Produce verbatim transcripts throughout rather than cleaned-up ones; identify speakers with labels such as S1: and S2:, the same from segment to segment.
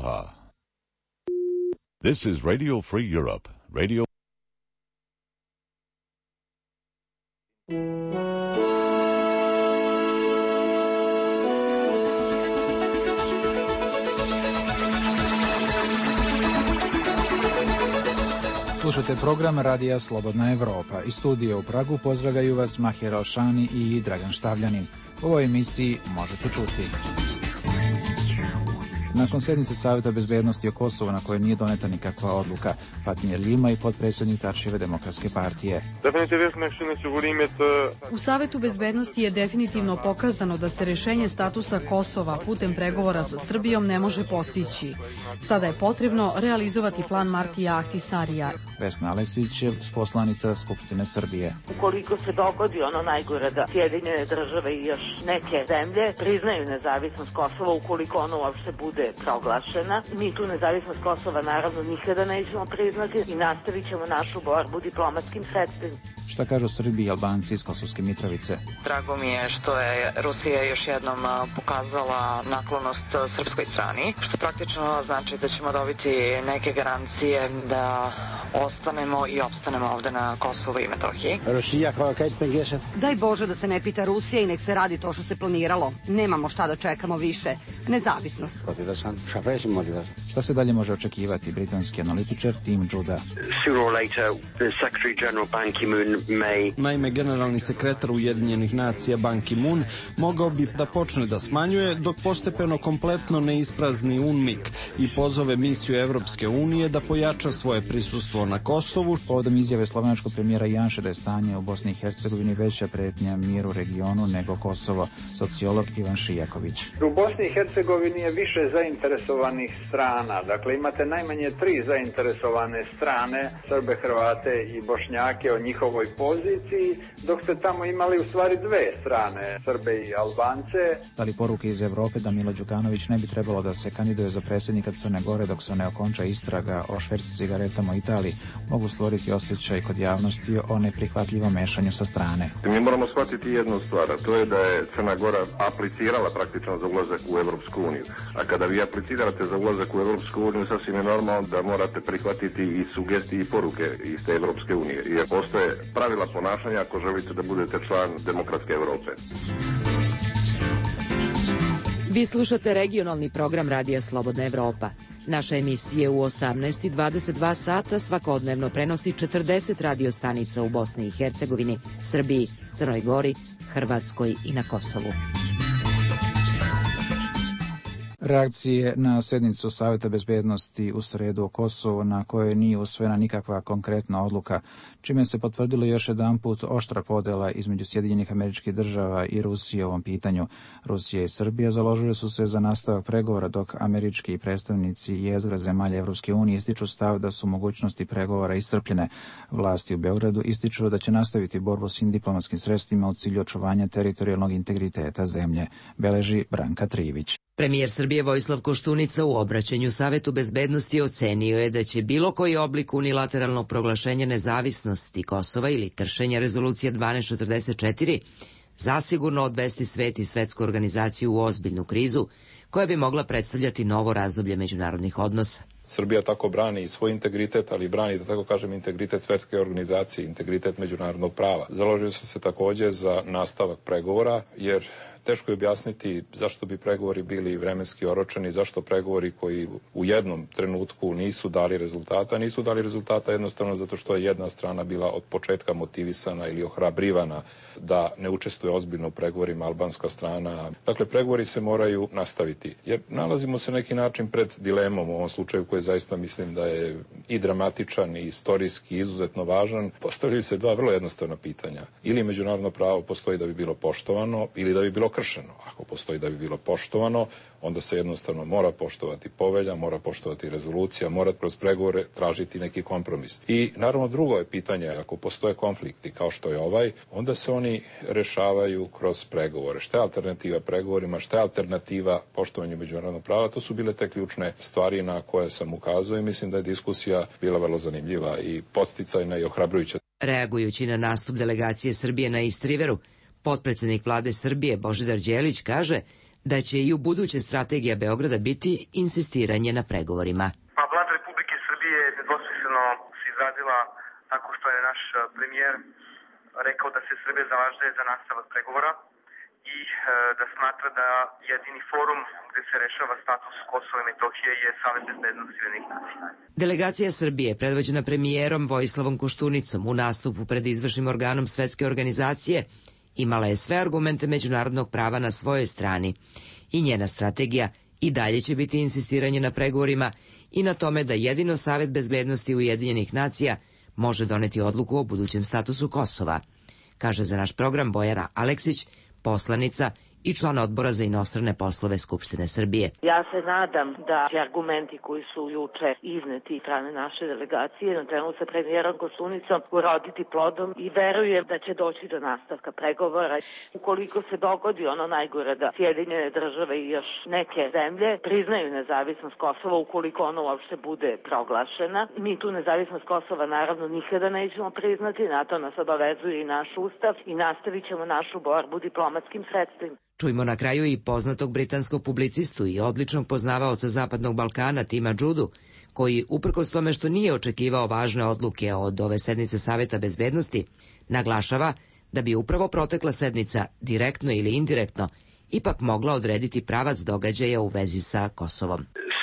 S1: Europa. This is Radio Free Europe. Radio
S2: Slušajte program Radija Slobodna Evropa. Iz studija u Pragu pozdravljaju vas Mahir Alšani i Dragan Štavljanin. U ovoj emisiji možete čuti. Nakon sednice Saveta bezbednosti o Kosovu na kojoj nije doneta nikakva odluka, Fatmir Ljima i potpredsjednik Tačićeve demokratske partije.
S3: U Savetu bezbednosti je definitivno pokazano da se rešenje statusa Kosova putem pregovora sa Srbijom ne može postići. Sada je potrebno realizovati plan Martija Ahtisarija.
S2: Vesna Aleksić je poslanica Skupštine Srbije.
S4: Ukoliko se dogodi ono najgore da Sjedinjene države i još neke zemlje priznaju nezavisnost Kosova, ukoliko ono uopšte bude proglašena, mi tu nezavisnost Kosova naravno nikada nećemo priznati i nastavit ćemo našu borbu diplomatskim sredstvima.
S2: Šta kažu Srbi i Albanci iz Kosovske Mitrovice?
S5: Drago mi je što je Rusija još jednom pokazala naklonost srpskoj strani, što praktično znači da ćemo dobiti neke garancije da ostanemo i opstanemo ovde na Kosovu i Metohiji.
S6: Daj Bože da se ne pita Rusija i nek se radi to što se planiralo. Nemamo šta da čekamo više. Nezavisnost.
S2: Šta se dalje može očekivati? Britanski analitičar Tim Judah.
S7: Naime, generalni sekretar Ujedinjenih nacija Ban Ki-moon mogao bi da počne da smanjuje dok postepeno kompletno ne isprazni UNMIK i pozove misiju Evropske unije da pojača svoje prisustvo na Kosovu.
S2: Povodom izjave slovenačkog premijera Janše da je stanje u Bosni i Hercegovini veća pretnja miru regionu nego Kosovo, sociolog Ivan Šijaković.
S8: U Bosni i Hercegovini je više zainteresovanih strana, dakle imate najmanje tri zainteresovane strane, Srbe, Hrvate i Bošnjake o njihovoj poziciji, dok ste tamo imali u stvari dve strane, Srbe i Albance.
S2: Da li poruke iz Evrope da Milo Đukanović ne bi trebalo da se kandiduje za predsjednika Crne Gore dok se ne okonča istraga o švercu cigaretama u Italiji, mogu stvoriti osjećaj kod javnosti o neprihvatljivom mešanju sa strane.
S9: Mi moramo shvatiti jednu stvar, a to je da je Crna Gora aplicirala praktično za ulazak u Evropsku uniju. A kada vi aplicirate za ulazak u Evropsku uniju, sasvim je normalno da morate prihvatiti i sugestije i poruke iz te Evropske unije. Jer postoje pravila ponašanja ako želite da budete član demokratske Evrope.
S10: Vi slušate regionalni program Radija Slobodna Evropa. Naša emisija u osamnaest i dvadeset dva sata svakodnevno prenosi četrdeset radio stanica u Bosni i Hercegovini, Srbiji, Crnoj Gori, Hrvatskoj i na Kosovu.
S2: Reakcije na sednicu Saveta bezbednosti u sredu o Kosovu na kojoj nije usvojena nikakva konkretna odluka, čime se potvrdilo još jedanput oštra podela između Sjedinjenih Američkih Država i Rusije u ovom pitanju. Rusija i Srbija založile su se za nastavak pregovora, dok američki predstavnici jezgra zemalja Evropske unije ističu stav da su mogućnosti pregovora iscrpljene. Vlasti u Beogradu ističu da će nastaviti borbu svim diplomatskim sredstvima u cilju očuvanja teritorijalnog integriteta zemlje, beleži Branka Trivić.
S10: Premijer Srbije Vojislav Koštunica u obraćanju Savetu bezbednosti ocenio je da će bilo koji oblik unilateralnog proglašenja nezavisnosti Kosova ili kršenja rezolucije dvanaest četrdeset četiri zasigurno odvesti svet i svetsku organizaciju u ozbiljnu krizu koja bi mogla predstavljati novo razdoblje međunarodnih odnosa.
S11: Srbija tako brani i svoj integritet, ali brani, da tako kažem, integritet svetske organizacije, integritet međunarodnog prava. Založili su se takođe za nastavak pregovora, jer teško je objasniti zašto bi pregovori bili vremenski oročeni, zašto pregovori koji u jednom trenutku nisu dali rezultata, nisu dali rezultata jednostavno zato što je jedna strana bila od početka motivisana ili ohrabrivana da ne učestvuje ozbiljno u pregovorima, albanska strana. Dakle, pregovori se moraju nastaviti, jer nalazimo se neki način pred dilemom u ovom slučaju koji zaista mislim da je i dramatičan i istorijski izuzetno važan. Postavljaju se dva vrlo jednostavna pitanja. Ili međunarodno pravo postoji da bi bilo poštovano ili da bi bilo kršeno. Ako postoji da bi bilo poštovano, onda se jednostavno mora poštovati povelja, mora poštovati rezolucija, mora kroz pregovore tražiti neki kompromis. I naravno drugo je pitanje, ako postoje konflikti kao što je ovaj, onda se oni rešavaju kroz pregovore. Šta je alternativa pregovorima, šta je alternativa poštovanju međunarodnog prava, to su bile te ključne stvari na koje sam ukazao i mislim da je diskusija bila vrlo zanimljiva i podsticajna i ohrabrujuća.
S10: Reagujući na nastup delegacije Srbije na East Riveru, potpredsednik vlade Srbije Božidar Đelić kaže da će i u buduće strategija Beograda biti insistiranje na pregovorima.
S12: Pa Vlada Republike Srbije je nedvosmisleno se izrazila tako što je naš premijer rekao da se Srbija zalaže za nastavak pregovora i da smatra da jedini forum gde se rešava status Kosova i Metohije je Savet bezbednosti Ujedinjenih nacija.
S10: Delegacija Srbije, predvođena premijerom Vojislavom Koštunicom u nastupu pred izvršnim organom Svetske organizacije, imala je sve argumente međunarodnog prava na svojoj strani i njena strategija i dalje će biti insistiranje na pregovorima i na tome da jedino Savet bezbednosti Ujedinjenih nacija može doneti odluku o budućem statusu Kosova, kaže za naš program Bojana Aleksić, poslanica i član odbora za inostrane poslove Skupštine Srbije.
S4: Ja se nadam da će argumenti koji su juče izneti strane naše delegacije na čelu sa premijerom Koštunicom uroditi plodom i verujem da će doći do nastavka pregovora. Ukoliko se dogodi ono najgore da Sjedinjene države i još neke zemlje priznaju nezavisnost Kosova, ukoliko ono uopšte bude proglašena, mi tu nezavisnost Kosova naravno nikada nećemo priznati, na to nas obavezuje i naš ustav i nastavit ćemo našu borbu diplomatskim sredstvima.
S10: Čujmo na kraju i poznatog britanskog publicistu i odličnog poznavaoca Zapadnog Balkana Tima Džudu, koji, uprkos tome što nije očekivao važne odluke od ove sednice Saveta bezbednosti, naglašava da bi upravo protekla sednica, direktno ili indirektno, ipak mogla odrediti pravac događaja u vezi sa Kosovom.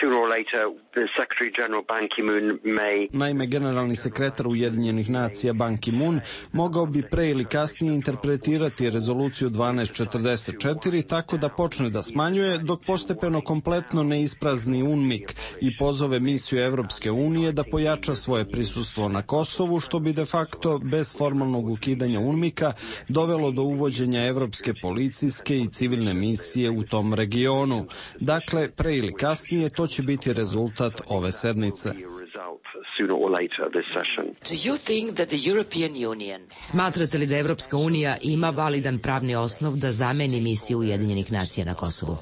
S7: Naime, generalni sekretar Ujedinjenih nacija Ban Ki-moon mogao bi pre ili kasnije interpretirati rezoluciju dvanaest četrdeset četiri tako da počne da smanjuje dok postepeno kompletno ne isprazni UNMIK i pozove misiju Evropske unije da pojača svoje prisustvo na Kosovu, što bi de facto bez formalnog ukidanja UNMIK-a dovelo do uvođenja evropske policijske i civilne misije u tom regionu. Dakle, pre ili kasnije to će biti rezultat ove sednice.
S10: Smatrate li da Evropska unija ima validan pravni osnov da zameni misiju Ujedinjenih nacija na Kosovu?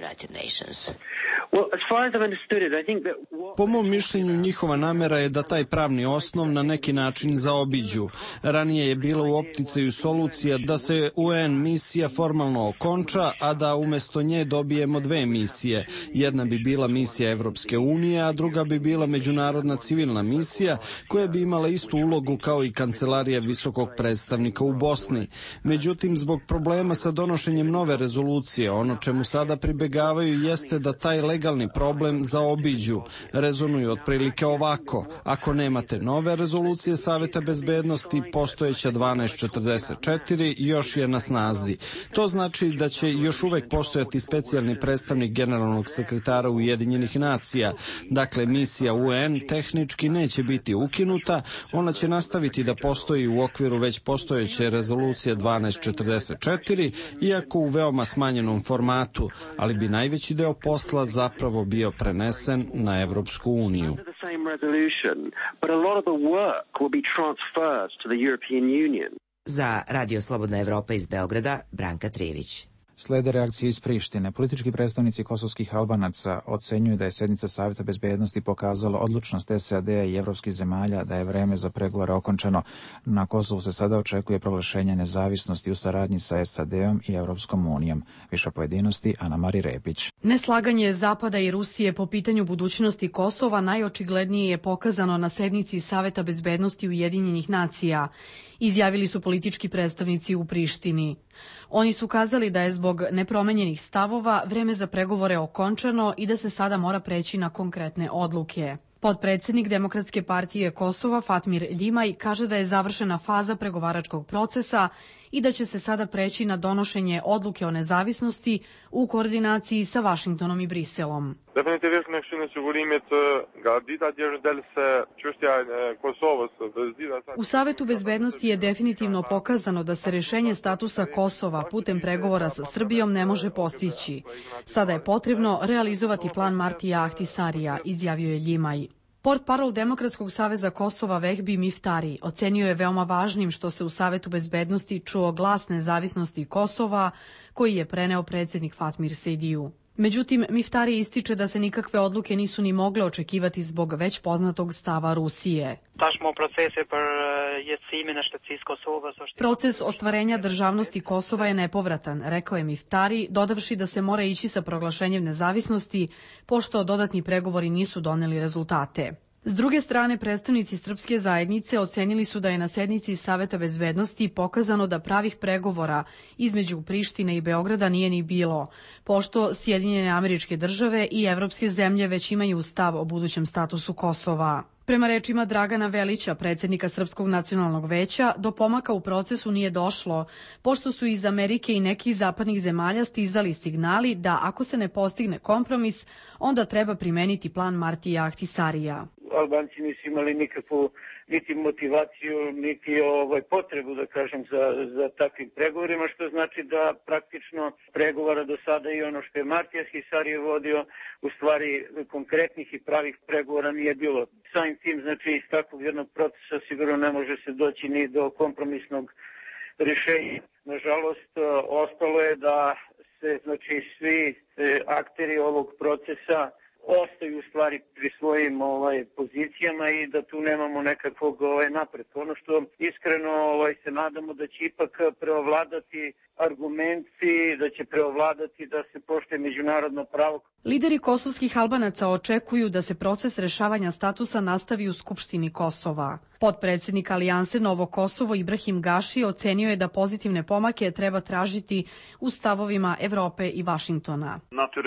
S7: Po mom mišljenju njihova namera je da taj pravni osnov na neki način zaobiđu. Ranije je bila u opticaju solucija da se U N misija formalno okonča, a da umesto nje dobijemo dve misije. Jedna bi bila misija Evropske unije, a druga bi bila međunarodna civilna misija koja bi imala istu ulogu kao i kancelarija visokog predstavnika u Bosni. Međutim, zbog problema sa donošenjem nove rezolucije, ono čemu sada pribegavaju jeste da taj legalni problem zaobiđu. Rezonuju otprilike ovako: ako nemate nove rezolucije Saveta bezbednosti, postojeća dvanaest četrdeset četiri još je na snazi. To znači da će još uvek postojati specijalni predstavnik generalnog sekretara Ujedinjenih nacija. Dakle, misija U N tehnički neće biti ukinuta, ona će nastaviti da postoji u okviru već postojeće rezolucije dvanaest četrdeset četiri, iako u veoma smanjenom formatu, ali bi najveći deo posla zapravo bio prenesen na Evropsku uniju.
S10: Za Radio Slobodna Evropa iz Beograda, Branka Trijević.
S2: Slede reakcije iz Prištine. Politički predstavnici kosovskih Albanaca ocenjuju da je sednica Saveta bezbednosti pokazala odlučnost S A D-a i evropskih zemalja da je vreme za pregovore okončano. Na Kosovu se sada očekuje proglašenje nezavisnosti u saradnji sa S A D-om i Evropskom unijom. Više pojedinosti Ana Mari Repić.
S3: Neslaganje Zapada i Rusije po pitanju budućnosti Kosova najočiglednije je pokazano na sednici Saveta bezbednosti Ujedinjenih nacija, izjavili su politički predstavnici u Prištini. Oni su kazali da je zbog nepromenjenih stavova vreme za pregovore okončano i da se sada mora preći na konkretne odluke. Potpredsednik Demokratske partije Kosova Fatmir Ljimaj kaže da je završena faza pregovaračkog procesa i da će se sada preći na donošenje odluke o nezavisnosti u koordinaciji sa Vašingtonom i Briselom. U Savetu bezbednosti je definitivno pokazano da se rešenje statusa Kosova putem pregovora sa Srbijom ne može postići. Sada je potrebno realizovati plan Martija Ahtisarija, izjavio je Ljimaj. Portparol Demokratskog saveza Kosova Vehbi Miftari ocenio je veoma važnim što se u Savetu bezbednosti čuo glas nezavisnosti Kosova koji je preneo predsednik Fatmir Sejdiju. Međutim, Miftari ističe da se nikakve odluke nisu ni mogle očekivati zbog već poznatog stava Rusije. Proces ostvarenja državnosti Kosova je nepovratan, rekao je Miftari, dodavši da se mora ići sa proglašenjem nezavisnosti, pošto dodatni pregovori nisu doneli rezultate. S druge strane, predstavnici srpske zajednice ocenili su da je na sednici Saveta bezbednosti pokazano da pravih pregovora između Prištine i Beograda nije ni bilo, pošto Sjedinjene Američke Države i evropske zemlje već imaju stav o budućem statusu Kosova. Prema rečima Dragana Velića, predsjednika Srpskog nacionalnog veća, do pomaka u procesu nije došlo, pošto su iz Amerike i nekih zapadnih zemalja stizali signali da ako se ne postigne kompromis, onda treba primeniti plan Martija Ahtisarija.
S13: Albanci nisu imali nikakvu niti motivaciju, niti ovaj, potrebu, da kažem, za, za takvim pregovorima, što znači da praktično pregovora do sada i ono što je Martija Ahtisari vodio, u stvari konkretnih i pravih pregovora nije bilo. Samim tim, znači, iz takvog jednog procesa sigurno ne može se doći ni do kompromisnog rješenja. Nažalost, ostalo je da se, znači, svi akteri ovog procesa ostaju u stvari pri svojim ovaj, pozicijama i da tu nemamo nekakvog ovaj, napretka. Ono što iskreno ovaj, se nadamo da će ipak preovladati argumenti, da će preovladati da se poštuje međunarodno pravo.
S3: Lideri kosovskih Albanaca očekuju da se proces rešavanja statusa nastavi u Skupštini Kosova. Potpredsjednik Alijanse Novo Kosovo Ibrahim Gaši ocenio je da pozitivne pomake treba tražiti u stavovima Evrope i Vašingtona.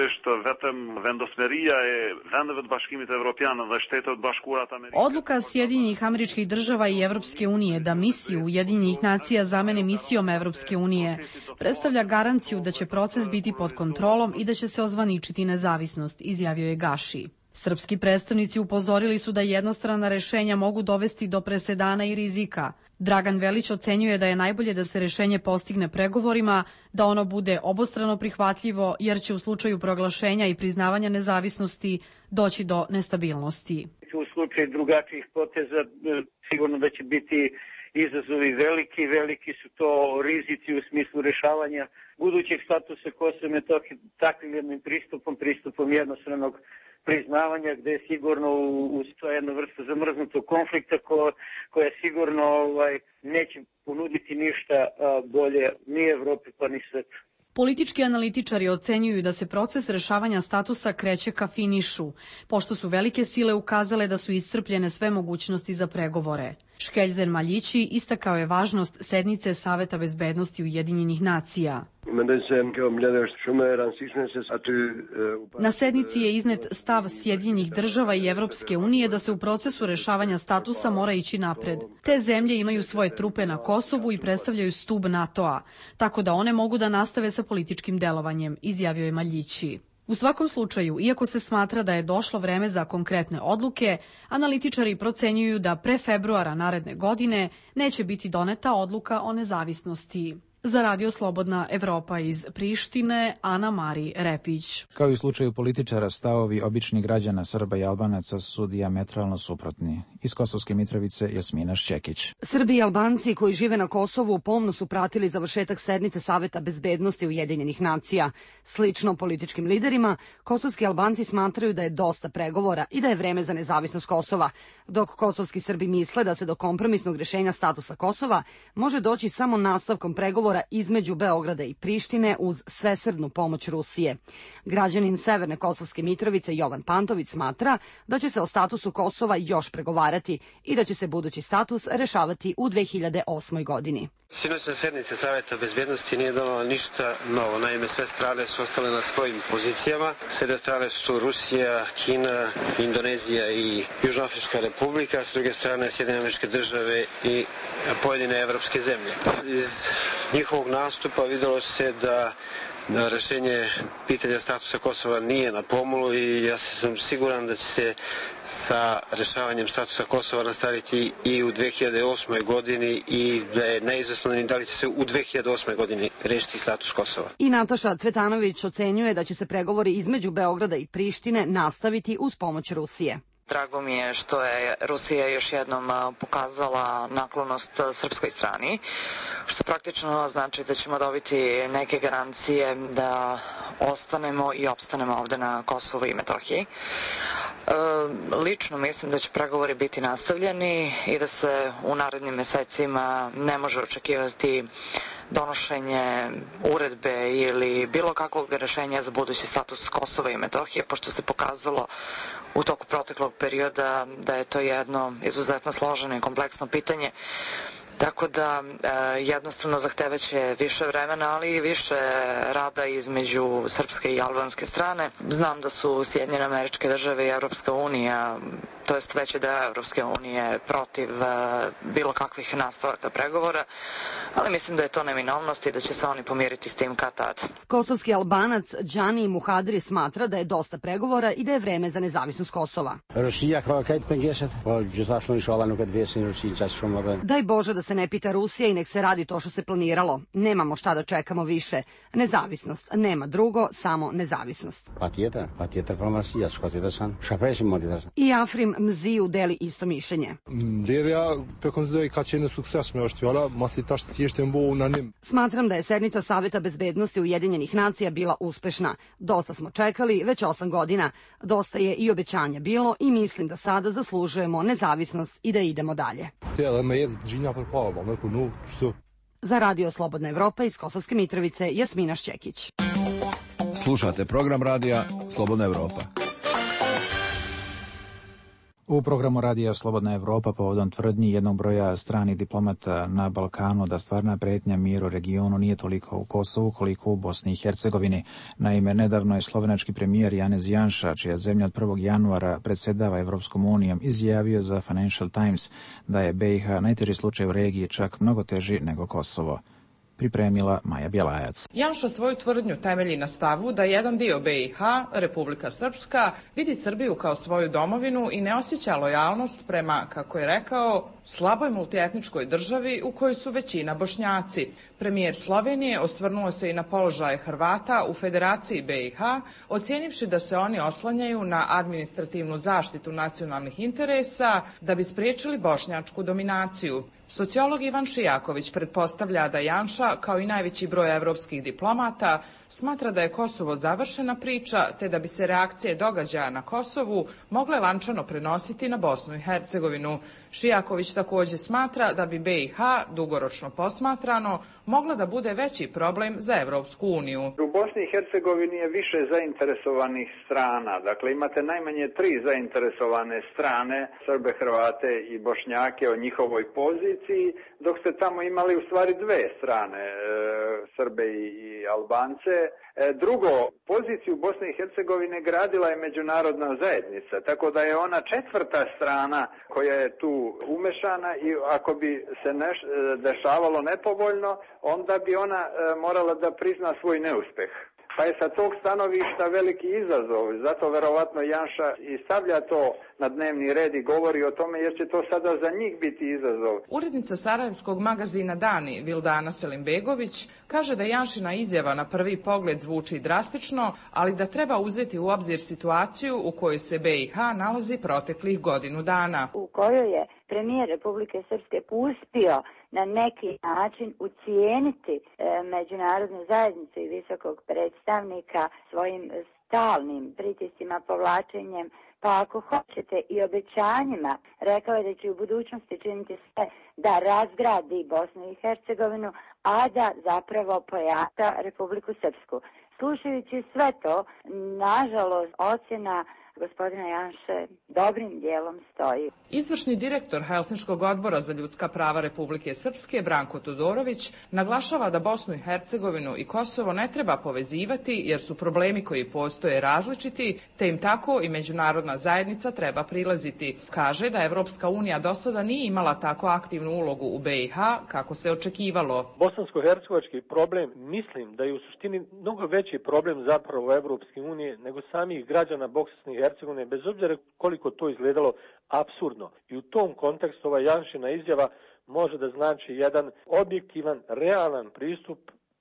S3: Odluka Sjedinjenih Američkih Država i Evropske unije da misiju Ujedinjenih nacija zamene misijom Evropske unije predstavlja garanciju da će proces biti pod kontrolom i da će se ozvaničiti nezavisnost, izjavio je Gaši. Srpski predstavnici upozorili su da jednostrana rešenja mogu dovesti do presedana i rizika. Dragan Velić ocenjuje da je najbolje da se rešenje postigne pregovorima, da ono bude obostrano prihvatljivo, jer će u slučaju proglašenja i priznavanja nezavisnosti doći do nestabilnosti.
S13: U slučaju drugačijih poteza sigurno da će biti izazovi veliki, veliki su to rizici u smislu rešavanja budućeg statusa Kosova i Metohije takvim jednim pristupom, pristupom jednostranog priznavanja, gde je sigurno uz to jedna vrsta zamrznutog konflikta ko, koja sigurno ovaj, neće ponuditi ništa bolje ni Evropi pa ni svetu.
S3: Politički analitičari ocenjuju da se proces rešavanja statusa kreće ka finišu, pošto su velike sile ukazale da su iscrpljene sve mogućnosti za pregovore. Škeljzen Maljići istakao je važnost sednice Saveta bezbednosti Ujedinjenih nacija. Na sednici je iznet stav Sjedinjenih država i Evropske unije da se u procesu rešavanja statusa mora ići napred. Te zemlje imaju svoje trupe na Kosovu i predstavljaju stub NATO-a, tako da one mogu da nastave sa političkim delovanjem, izjavio je Maljići. U svakom slučaju, iako se smatra da je došlo vreme za konkretne odluke, analitičari procenjuju da pre februara naredne godine neće biti doneta odluka o nezavisnosti. Za Radio Slobodna Evropa iz Prištine, Ana Mari Repić.
S2: Kao i u slučaju političara, stavovi običnih građana Srba i Albanaca su dijametralno suprotni. Iz Kosovske Mitrovice, Jasmina Šćekić.
S6: Srbi i Albanci koji žive na Kosovu pomno su pratili završetak sednice Saveta bezbednosti Ujedinjenih nacija. Slično političkim liderima, kosovski Albanci smatraju da je dosta pregovora i da je vreme za nezavisnost Kosova, dok kosovski Srbi misle da se do kompromisnog rešenja statusa Kosova može doći samo nastavkom pregovora između Beograda i Prištine uz svesrdnu pomoć Rusije. Građanin Severne Kosovske Mitrovice Jovan Pantović smatra da će se o statusu Kosova još pregovarati i da će se budući status rešavati u dve hiljade osmoj godini.
S14: Sinoćna sednica Saveta bezbednosti nije donala ništa novo. Naime, sve strane su ostale na svojim pozicijama. Sve te strane su Rusija, Kina, Indonezija i Južnoafrička republika. S druge strane, Sjedinjene Američke Države i pojedine evropske zemlje. Iz njihovog nastupa videlo se da da rešenje pitanja statusa Kosova nije na pomolu i ja sam siguran da će se sa rešavanjem statusa Kosova nastaviti i u dve hiljade osmoj godini i da je neizvesno ni da li će se u dve hiljade osmoj godini rešiti status Kosova.
S6: I Nataša Cvetanović ocenjuje da će se pregovori između Beograda i Prištine nastaviti uz pomoć Rusije.
S5: Drago mi je što je Rusija još jednom pokazala naklonost srpskoj strani, što praktično znači da ćemo dobiti neke garancije da ostanemo i opstanemo ovde na Kosovu i Metohiji. E, lično mislim da će pregovori biti nastavljeni i da se u narednim mesecima ne može očekivati donošenje uredbe ili bilo kakvog rešenja za budući status Kosova i Metohije, pošto se pokazalo u toku proteklog perioda da je to jedno izuzetno složeno i kompleksno pitanje. Tako da e, jednostavno zahtevaće više vremena, ali i više rada između srpske i albanske strane. Znam da su Sjedinjene Američke Države i Evropska unija, to jest veći deo Evropske unije, protiv e, bilo kakvih nastavaka pregovora, ali mislim da je to neminovnost i da će se oni pomiriti s tim kad tad.
S6: Kosovski Albanac Džani Muhadri smatra da je dosta pregovora i da je vreme za nezavisnost Kosova. Daj Bože da se ne pita Rusija i nek se radi to što se planiralo. Nemamo šta da čekamo više. Nezavisnost. Nema drugo, samo nezavisnost. I Afrim Mziju deli isto mišljenje. Smatram da je sednica Saveta bezbednosti Ujedinjenih nacija bila uspešna. Dosta smo čekali, već osam godina. Dosta je i obećanja bilo i mislim da sada zaslužujemo nezavisnost i da idemo dalje. Za Radio Slobodna Evropa iz Kosovske Mitrovice, Jasmina Šćekić.
S15: Slušate program radija Slobodna Evropa.
S2: U programu Radija Slobodna Evropa povodom tvrdnji jednog broja stranih diplomata na Balkanu da stvarna pretnja miru regionu nije toliko u Kosovu koliko u Bosni i Hercegovini. Naime, nedavno je slovenački premijer Janez Janša, čija zemlja od prvog januara predsjedava Evropskom unijom, izjavio za Financial Times da je B i H najteži slučaj u regiji, čak mnogo teži nego Kosovo. Pripremila Maja Bjelajac.
S16: Janša svoju tvrdnju temelji na stavu da jedan dio B i H, Republika Srpska, vidi Srbiju kao svoju domovinu i ne osjeća lojalnost prema, kako je rekao, slaboj multietničkoj državi u kojoj su većina Bošnjaci. Premijer Slovenije osvrnuo se i na položaj Hrvata u Federaciji B i H, ocijenivši da se oni oslanjaju na administrativnu zaštitu nacionalnih interesa da bi spriječili bošnjačku dominaciju. Sociolog Ivan Šijaković pretpostavlja da Janša, kao i najveći broj evropskih diplomata, smatra da je Kosovo završena priča, te da bi se reakcije događaja na Kosovu mogle lančano prenositi na Bosnu i Hercegovinu. Šijaković također smatra da bi B i H, dugoročno posmatrano, mogla da bude veći problem za Evropsku uniju.
S8: U Bosni i Hercegovini je više zainteresovanih strana. Dakle, imate najmanje tri zainteresovane strane, Srbe, Hrvate i Bošnjake o njihovoj poziciji, dok ste tamo imali u stvari dve strane, e, Srbe i, i Albance. E, drugo, poziciju Bosne i Hercegovine gradila je međunarodna zajednica, tako da je ona četvrta strana koja je tu umešana i ako bi se neš, dešavalo nepovoljno, onda bi ona e, morala da prizna svoj neuspeh. Pa je sa tog stanovišta veliki izazov, zato verovatno Janša i stavlja to na dnevni red i govori o tome jer će to sada za njih biti izazov.
S16: Urednica sarajevskog magazina Dani, Vildana Selimbegović, kaže da Janšina izjava na prvi pogled zvuči drastično, ali da treba uzeti u obzir situaciju u kojoj se B i H nalazi proteklih godinu dana.
S17: U kojoj je premijer Republike Srpske uspio na neki način ucijeniti e, međunarodnu zajednicu i visokog predstavnika svojim stalnim pritiscima, povlačenjem, pa ako hoćete i obećanjima. Rekao je da će u budućnosti činiti sve da razgradi Bosnu i Hercegovinu, a da zapravo pojača Republiku Srpsku. Slušajući sve to, nažalost, ocjena gospodina Janše dobrim dijelom stoji.
S16: Izvršni direktor Helsinškog odbora za ljudska prava Republike Srpske, Branko Todorović, naglašava da Bosnu i Hercegovinu i Kosovo ne treba povezivati jer su problemi koji postoje različiti, te im tako i međunarodna zajednica treba prilaziti. Kaže da Evropska unija do sada nije imala tako aktivnu ulogu u B i H kako se očekivalo.
S18: Bosansko-hercegovački problem mislim da je u suštini mnogo veći problem zapravo Evropske unije nego samih građana Bosne i Hercegovine, bez obzira koliko to izgledalo apsurdno. I u tom kontekstu ova Janšina izjava može da znači jedan objektivan, realan pristup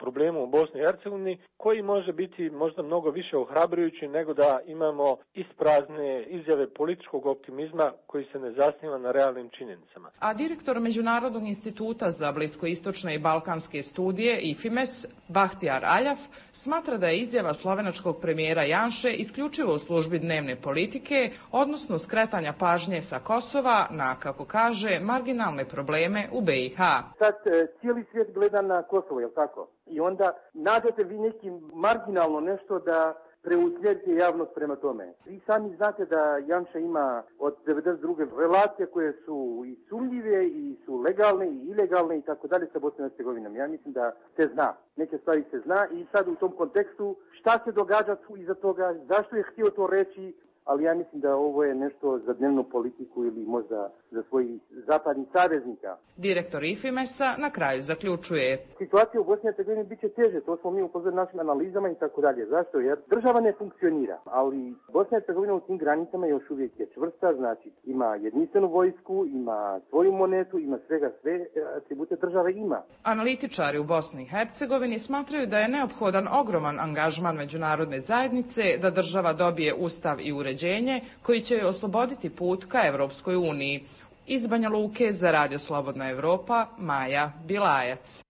S18: problemu u Bosni i Hercegovini, koji može biti možda mnogo više ohrabrujući nego da imamo isprazne izjave političkog optimizma koji se ne zasniva na realnim činjenicama.
S16: A direktor Međunarodnog instituta za bliskoistočne i balkanske studije I F I M E S, Bahtijar Aljaf, smatra da je izjava slovenačkog premijera Janše isključivo u službi dnevne politike, odnosno skretanja pažnje sa Kosova na, kako kaže, marginalne probleme u B I H.
S19: Sad cijeli svijet gleda na Kosovo, je li tako? I onda nađete vi nekim marginalno nešto da preusmjerite javnost prema tome. Vi sami znate da Janša ima od devedeset druge relacije koje su i sumnjive i su legalne i ilegalne i tako dalje sa Bosnom i Hercegovinom. Ja mislim da se zna. Neke stvari se zna i sad u tom kontekstu šta se događa tu iza toga, zašto je htio to reći, ali ja mislim da ovo je nešto za dnevnu politiku ili možda za svojih zapadnih saveznika.
S16: Direktor I F I M E S-a na kraju zaključuje.
S19: Situacija u Bosni i Hercegovini bit će teže, to smo mi upozorili našim analizama i tako dalje. Zašto? Jer država ne funkcionira, ali Bosna i Hercegovina u tim granicama još uvijek je čvrsta, znači ima jedinstvenu vojsku, ima svoju monetu, ima svega sve atribute države ima.
S16: Analitičari u Bosni i Hercegovini smatraju da je neophodan ogroman angažman međunarodne zajednice da država dobije ustav i uređenje koji će joj osloboditi put ka Evropskoj uniji. Iz Banja Luke za Radio Slobodna Evropa, Maja Bilajac.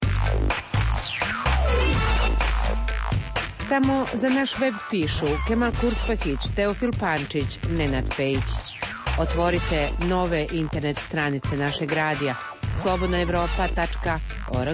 S20: Samo za naš web pišu Kemal Kurspahić, Teofil Pančić, Nenad Pejić. Otvorite nove internet stranice našeg radija slobodna evropa tačka org.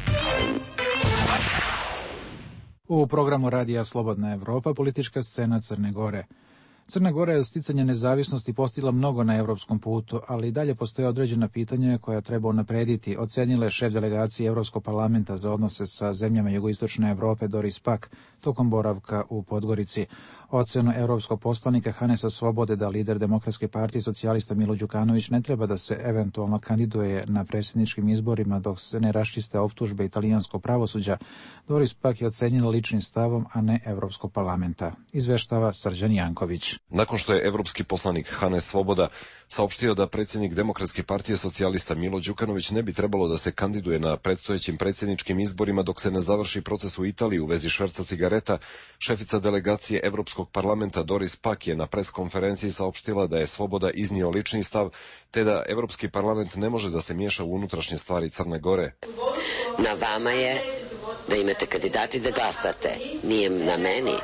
S2: U programu radija Slobodna Evropa politička scena Crne Gore. Crna Gora je od sticanja nezavisnosti postigla mnogo na evropskom putu, ali i dalje postoje određena pitanja koja treba unaprediti, ocenila je šef delegacije Evropskog parlamenta za odnose sa zemljama jugoistočne Evrope Doris Pack tokom boravka u Podgorici. Ocenu evropskog poslanika Hanesa Svobode da lider Demokratske partije socijalista Milo Đukanović ne treba da se eventualno kandiduje na predsjedničkim izborima dok se ne raščiste optužbe italijanskog pravosuđa, Doris Pack je ocenila ličnim stavom, a ne Evropskog parlamenta. Izveštava Srđan Janković.
S21: Nakon što je evropski poslanik Hanes Svoboda saopštio da predsjednik Demokratske partije socijalista Milo Đukanović ne bi trebalo da se kandiduje na predstojećim predsjedničkim izborima dok se ne završi proces u Italiji u vezi šverca cigareta, šefica delegacije Evropskog parlamenta Doris Pack je na preskonferenciji saopštila da je Svoboda iznio lični stav, te da Evropski parlament ne može da se miješa u unutrašnje stvari Crne Gore.
S22: Na vama je da imate kandidati da glasate, nije na meni.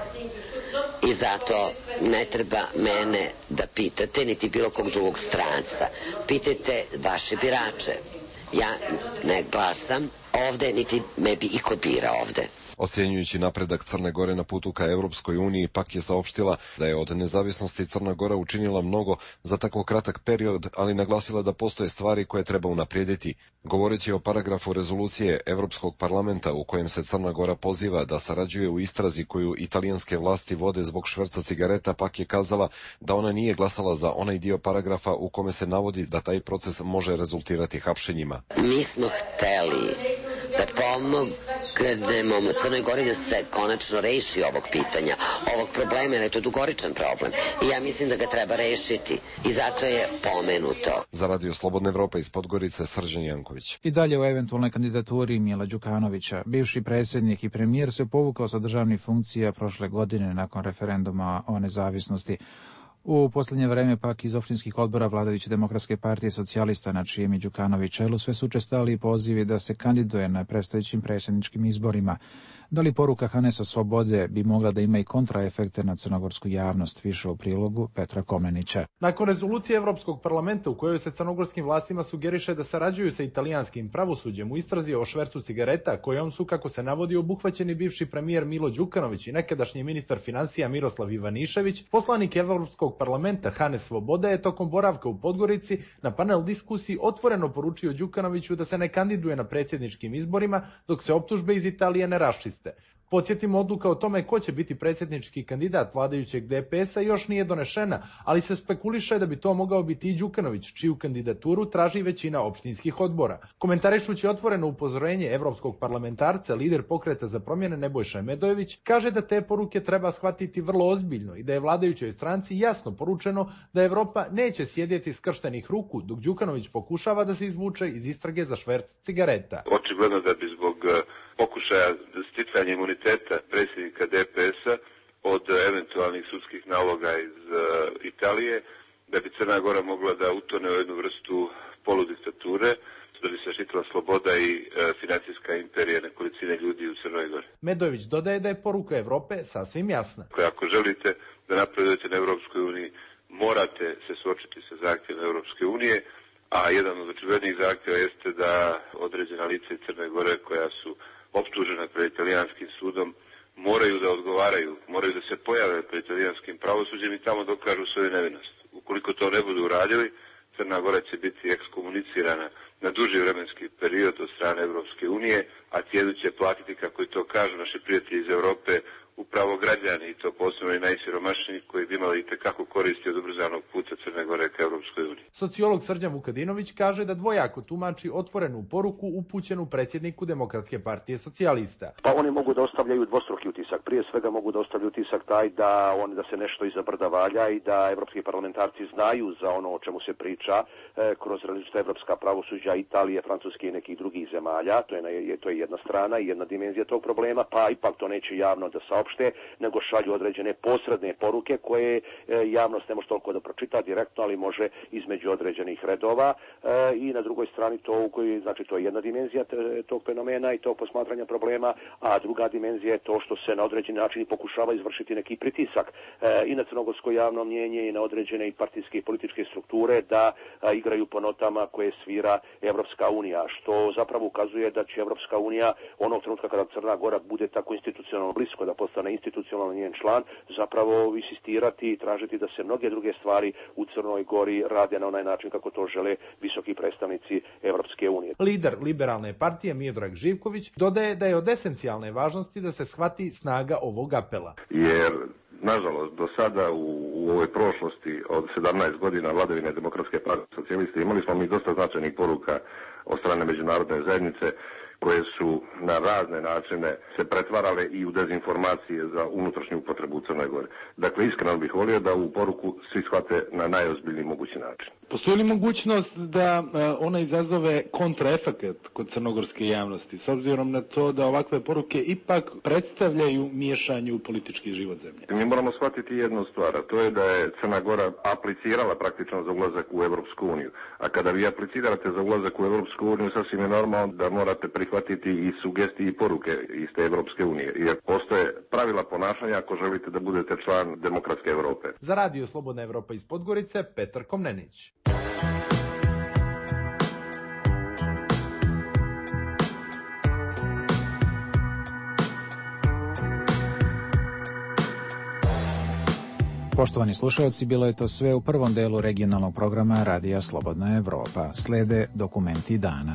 S22: I zato ne treba mene da pitate, niti bilo kog drugog stranca. Pitajte vaše birače. Ja ne glasam ovde, niti me bi iko bira ovde.
S21: Ocjenjujući napredak Crne Gore na putu ka Evropskoj uniji, Pak je saopštila da je od nezavisnosti Crna Gora učinila mnogo za tako kratak period, ali naglasila da postoje stvari koje treba unaprijediti. Govoreći o paragrafu rezolucije Evropskog parlamenta u kojem se Crna Gora poziva da sarađuje u istrazi koju italijanske vlasti vode zbog šverca cigareta, Pak je kazala da ona nije glasala za onaj dio paragrafa u kome se navodi da taj proces može rezultirati hapšenjima.
S22: Mi smo hteli da pomognemo Crnoj Gori da se konačno reši ovog pitanja, ovog problema, jer je to dugoričan problem. I ja mislim da ga treba rešiti. I zato je pomenuto.
S21: Za Radio Slobodna Evropa iz Podgorice, Srđan Janković.
S2: I dalje o eventualnoj kandidaturi Mila Đukanovića. Bivši predsjednik i premijer se povukao sa državnih funkcija prošle godine nakon referenduma o nezavisnosti. U posljednje vreme pak iz opštinskih odbora vladajuće Demokratske partije socijalista, na čijem je Đukanović čelu, sve su učestali pozivi da se kandiduje na predstojećim predsjedničkim izborima. Da li poruka Hanesa Svobode bi mogla da ima i kontraefekte na crnogorsku javnost? Više u prilogu Petra Komenića.
S23: Nakon rezolucije Evropskog parlamenta u kojoj se crnogorskim vlastima sugeriše da sarađuju sa italijanskim pravosuđem u istrazi o švercu cigareta, kojom su, kako se navodi, obuhvaćeni bivši premijer Milo Đukanović i nekadašnji ministar financija Miroslav Ivanišević, poslanik Evropskog parlamenta Hanes Svoboda je tokom boravka u Podgorici na panel diskusiji otvoreno poručio Đukanoviću da se ne kandiduje na predsjedničkim izborima dok se optužbe iz Italije ne raščiste. Podsjetimo, odluka o tome ko će biti predsjednički kandidat vladajućeg D P S-a još nije donešena, ali se spekuliše da bi to mogao biti i Đukanović, čiju kandidaturu traži većina opštinskih odbora. Komentarišući otvoreno upozorenje evropskog parlamentarca, lider Pokreta za promjene Nebojša Medojević kaže da te poruke treba shvatiti vrlo ozbiljno i da je vladajućoj stranci jasno poručeno da Evropa neće sjedjeti skrštenih ruku dok Đukanović pokušava da se izvuče iz istrage za šverc cigareta.
S9: Očigledno da bi zbog pokušaja sticanja imuniteta predsjednika D P S-a od eventualnih sudskih naloga iz Italije, da bi Crna Gora mogla da utone u jednu vrstu poludiktature, da bi se štitila sloboda i e, financijska imperija nekolicine ljudi u Crnoj Gori.
S23: Medojević dodaje da je poruka Evrope sasvim jasna.
S9: Ako želite da napredujete na Evropskoj uniji, morate se suočiti sa zahtjevom Evropske unije, a jedan od očiglednijih zahtjeva jeste da određena lica iz Crne Gore koja su optužena pred italijanskim sudom moraju da odgovaraju, moraju da se pojave pred italijanskim pravosuđem i tamo dokažu svoju nevinost. Ukoliko to ne budu uradili, Crna Gora će biti ekskomunicirana na duži vremenski period od strane Evropske unije, a cijenu će platiti, kako i to kažu naši prijatelji iz Evrope, upravo građani, i to posebno i najsiromašniji, koji bi imali itekako koristi od ubrzanog puta Crne Gore ka Evropskoj uniji.
S23: Sociolog Srđan Vukadinović kaže da dvojako tumači otvorenu poruku upućenu predsjedniku Demokratske partije socijalista.
S1: Pa oni mogu da ostavljaju dvostruki utisak. Prije svega mogu da ostavljaju utisak taj da on da se nešto iza brda valja i da evropski parlamentarci znaju za ono o čemu se priča e, kroz različita evropska pravosuđa Italije, Francuske i nekih drugih zemalja. To je, to je jedna strana i jedna dimenzija tog problema, pa ipak to neće javno da saopšte, nego šalju određene posredne poruke koje e, javnost ne može toliko da pročita direktno, ali može između određenih redova e, i na drugoj strani to u kojoj, znači to je jedna dimenzija te, tog fenomena i tog posmatranja problema, a druga dimenzija je to što se na određeni način pokušava izvršiti neki pritisak e, i na crnogorsko javno mnjenje i na određene i partijske i političke strukture da a, igraju po notama koje svira Evropska unija, što zapravo ukazuje da će Evropska unija onog trenutka kada Crna Gora bude tako institucionalno blisko da postane institucionalno njen član, zapravo insistirati i tražiti da se mnoge druge stvari u Crnoj Gori rade na onaj način kako to žele visoki predstavnici Evropske unije.
S23: Lider liberalne partije Miodrag Živković dodaje da je od esencijalne važnosti da se shvati snaga ovog apela.
S9: Jer nažalost, do sada u, u ovoj prošlosti od sedamnaest godina vladavine Demokratske partije socijaliste imali smo mi dosta značajnih poruka od strane međunarodne zajednice koje su na razne načine se pretvarale i u dezinformacije za unutrašnju upotrebu u Crnoj Gori. Dakle, iskreno bih volio da u poruku svi shvate na najozbiljniji mogući način.
S23: Postoji li mogućnost da ona izazove kontraefekat kod crnogorske javnosti, s obzirom na to da ovakve poruke ipak predstavljaju miješanje u politički život zemlje?
S9: Mi moramo shvatiti jednu stvar, a to je da je Crna Gora aplicirala praktično za ulazak u Evropsku uniju. A kada vi aplicirate za ulazak u Evropsku uniju, sasvim je normalno da morate prihvatiti i sugestije i poruke iz te Evropske unije. Jer postoje pravila ponašanja ako želite da budete član demokratske Evrope.
S23: Za Radio Slobodna Evropa iz Podgorice, Petar Komnenić.
S2: Poštovani slušalci, bilo je to sve u prvom delu regionalnog programa Radija Slobodna Evropa. Slede dokumenti dana.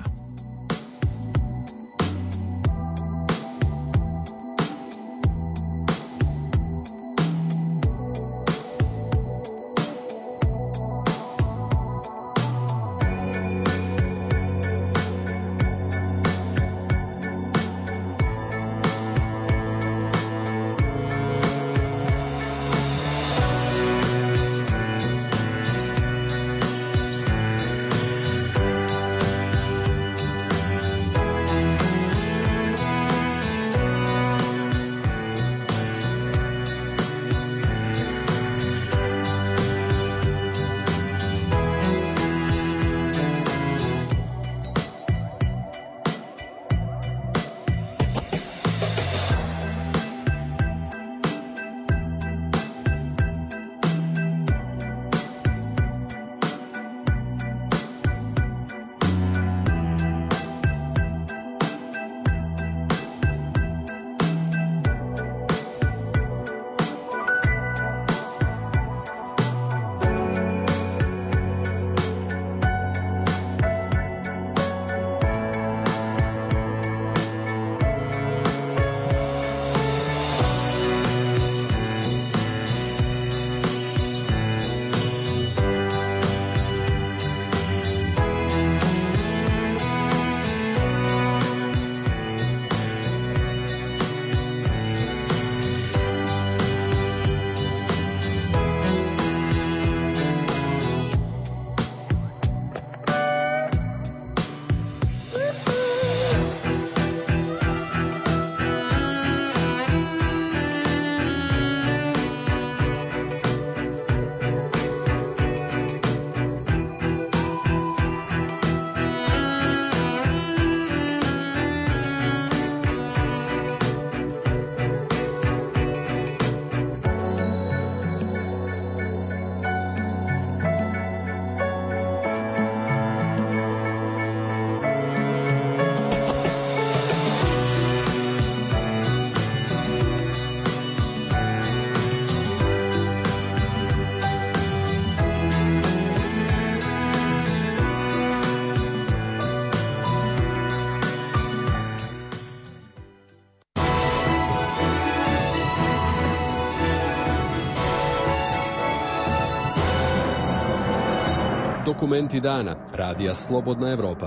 S4: Dokumenti dana. Radija Slobodna Evropa.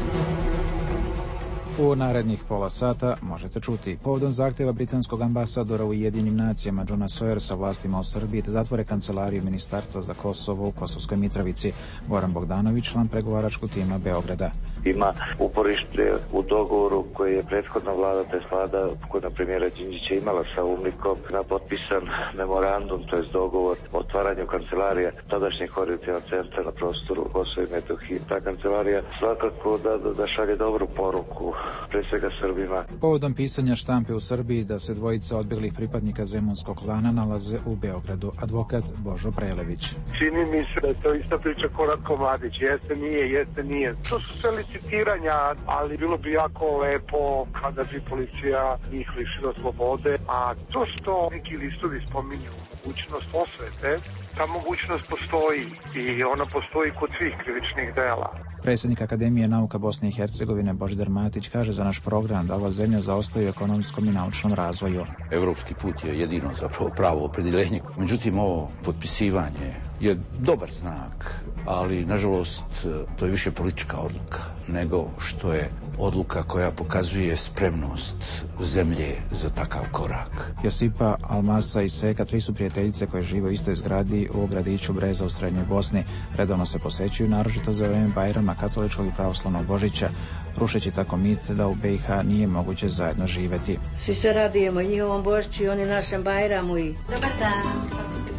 S2: U narednih pola sata možete čuti povodom zahtjeva britanskog ambasadora u Ujedinjenim nacijama Johna Sawyersa vlastima u Srbiji da zatvore kancelariju Ministarstva za Kosovo u Kosovskoj Mitrovici. Goran Bogdanović, član pregovaračkog tima Beograda.
S11: Ima uporište u dogovoru koji je prethodna vlada, to je vlada koja premijera Đinđića imala sa UNMIK-om, na potpisan memorandum, to je dogovor o otvaranju kancelarija tadašnjeg koordinacionog centra na prostoru Kosova i Metohije. Ta kancelarija svakako da, da, da šalje dobru poruku pre svega Srbima.
S2: Povodom pisanja štampe u Srbiji da se dvojica odbjeglih pripadnika Zemunskog klana nalaze u Beogradu, advokat Božo Prelević.
S12: Čini mi se da je to ista priča ko Ratko Mladić. Jeste, nije, jeste, nije. To su sve licitiranja, ali bilo bi jako lepo kada bi policija njih lišila slobode. A to što neki listovi spominju mogućnost osvete, ta mogućnost postoji i ona postoji kod svih krivičnih dela.
S2: Predsjednik Akademije nauka Bosne i Hercegovine Božidar Matić kaže za naš program da ova zemlja zaostaje u ekonomskom i naučnom razvoju.
S24: Evropski put je jedino zapravo pravo opredjeljenje. Međutim, ovo potpisivanje je dobar znak, ali nažalost to je više politička odluka nego što je odluka koja pokazuje spremnost zemlje za takav korak.
S2: Josipa, Almasa i Seka, tri su prijateljice koje žive u istoj zgradi u gradiću Breza u Srednjoj Bosni. Redovno se posećuju, naročito za vreme Bajrama, katoličkog i pravoslavnog Božića, rušeći tako mit da u B i H nije moguće zajedno živeti.
S25: Svi se radujemo i njihovom Božiću i oni našem Bajramu i... Dobar dan.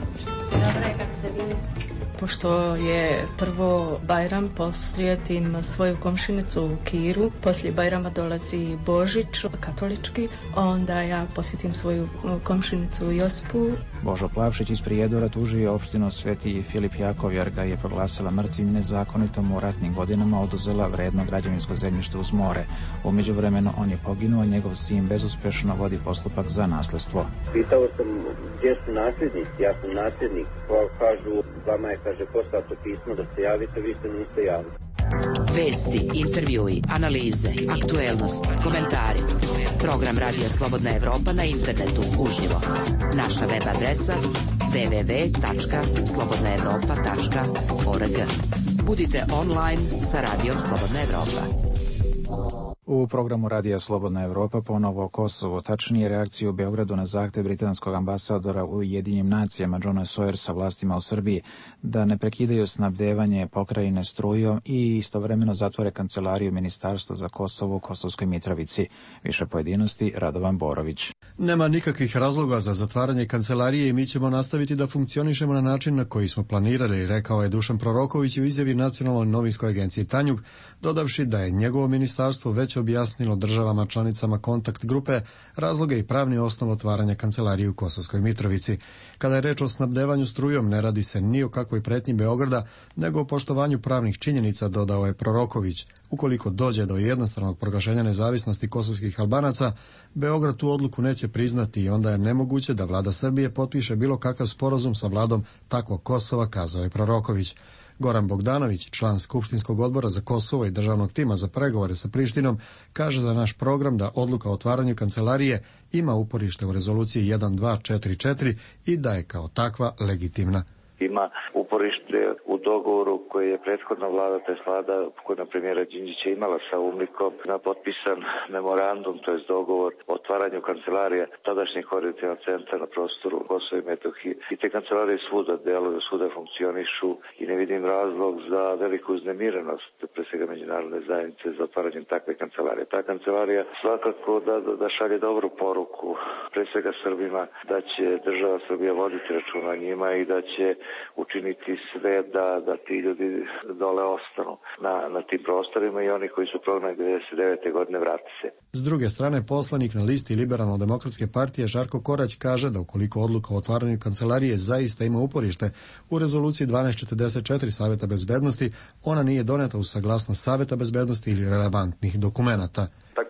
S25: Dobro je, kako ste bili?
S26: Pošto je prvo Bajram, poslijetim svoju komšinicu u Kiru, poslije Bajrama dolazi Božić, katolički, onda ja posjetim svoju komšinicu Josipu.
S2: Božo Plavšić iz Prijedora tužio opštinu Sveti Filip Jakov jer ga je proglasila mrtvim, nezakonitom u ratnim godinama oduzela vredno građevinsko zemljište uz more. U međuvremenu on je poginuo, njegov sin bezuspešno vodi postupak za nasljedstvo.
S27: Pitao sam gdje su nasljednici, ja sam nasljednik, kažu vama je kaže poslato pismo da se javite, vi se niste javili.
S10: Vesti, intervjui, analize, aktuelnost, komentari. Program Radija Slobodna Evropa na internetu uživo. Naša web adresa w w w tačka slobodna evropa tačka org. Budite online sa Radijom Slobodna Evropa.
S2: U programu Radija Slobodna Evropa ponovo o Kosovu, tačnije reakciju u Beogradu na zahtev britanskog ambasadora u Ujedinjenim nacijama Johna Sawyersa vlastima u Srbiji da ne prekidaju snabdevanje pokrajine strujom i istovremeno zatvore kancelariju Ministarstva za Kosovo u Kosovskoj Mitrovici. Više pojedinosti Radovan Borović.
S28: Nema nikakvih razloga za zatvaranje kancelarije i mi ćemo nastaviti da funkcionišemo na način na koji smo planirali, rekao je Dušan Proroković u izjavi Nacionalnoj novinskoj agenciji Tanjug, dodavši da je njegovo ministarstvo već objasnilo državama članicama kontakt grupe razloge i pravni osnov otvaranja kancelarije u Kosovskoj Mitrovici. Kada je reč o snabdevanju strujom, ne radi se ni o kakvoj pretnji Beograda, nego o poštovanju pravnih činjenica, dodao je Proroković. Ukoliko dođe do jednostranog proglašenja nezavisnosti kosovskih Albanaca, Beograd tu odluku neće priznati i onda je nemoguće da vlada Srbije potpiše bilo kakav sporazum sa vladom takvog Kosova, kazao je Proroković. Goran Bogdanović, član Skupštinskog odbora za Kosovo i državnog tima za pregovore sa Prištinom, kaže za naš program da odluka o otvaranju kancelarije ima uporište u rezoluciji jedan dva četiri četiri i da je kao takva legitimna.
S11: Ima uporište u dogovoru koji je prethodna vlada, to je vlada koja premijera Đinđića imala sa UNMIK-om, na potpisan memorandum, to je dogovor o otvaranju kancelarija tadašnjeg koordinacionog centra na prostoru Kosova i Metohije. I te kancelarije svuda deluju, svuda funkcionišu i ne vidim razlog za veliku uznemirenost pre svega međunarodne zajednice za otvaranjem takve kancelarije. Ta kancelarija svakako da, da, da šalje dobru poruku pre svega Srbima da će država Srbija voditi računa o njima i da će učiniti sve da, da ti ljudi dole ostanu na, na tim prostorima i oni koji su prognani devedeset devete godine vrati se.
S28: S druge strane, poslanik na listi Liberalno-demokratske partije Žarko Korać kaže da ukoliko odluka o otvaranju kancelarije zaista ima uporište u rezoluciji dvanaest četrdeset četiri Saveta bezbednosti, ona nije doneta uz saglasnost Saveta bezbednosti ili relevantnih dokumenata.
S11: Tako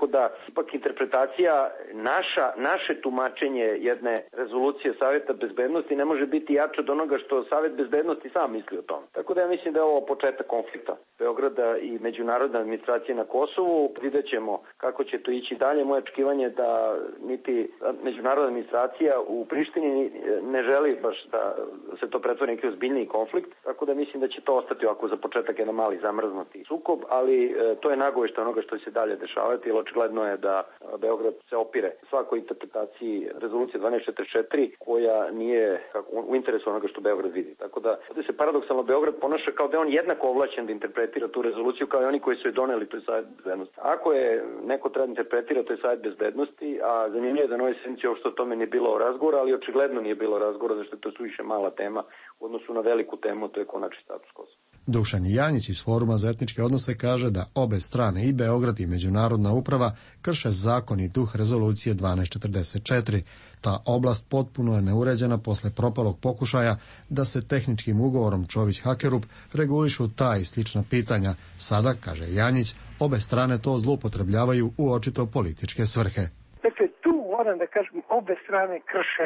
S3: da ipak interpretacija naša, naše tumačenje jedne rezolucije Saveta bezbednosti ne može biti jače od onoga što Savet bezbednosti sam misli o tom. Tako da ja mislim da je ovo početak konflikta Beograda i međunarodne administracije na Kosovu. Vidjet ćemo kako će to ići dalje. Moje očekivanje je da niti međunarodna administracija u Prištini ne želi baš da se to pretvori neki ozbiljniji konflikt, tako da mislim da će to ostati ovako za početak jedan mali zamrznuti sukob, ali e, to je nagoveštaj onoga što će se dalje dešavati, jer očigledno je da Beograd se opire svakoj interpretaciji rezolucije dvanaest četrdeset četiri koja nije kako, u interesu onoga što Beograd vidi. Tako da ovdje se paradoksalno Beograd ponaša kao da je on jednako ovlašćen da interpretira tu rezoluciju kao i oni koji su je doneli, to je Savet bezbednosti. Ako je neko treba interpretira, to je Savet bezbednosti, a zanimljivo je da na ovoj sednici uopšte o tome nije bilo razgovora, ali očigledno nije bilo razgovora, zašto je to suviše mala tema u odnosu na veliku temu, to je konačni status Kosova.
S28: Dušan Janjić iz Foruma za etničke odnose kaže da obe strane, i Beograd i međunarodna uprava, krše zakon i duh rezolucije dvanaest četrdeset četiri. Ta oblast potpuno je neuređena posle propalog pokušaja da se tehničkim ugovorom Čović-Hakerup regulišu ta i slična pitanja. Sada, kaže Janjić, obe strane to zloupotrebljavaju u očito političke svrhe.
S5: Dakle, tu moram da kažem, obe strane krše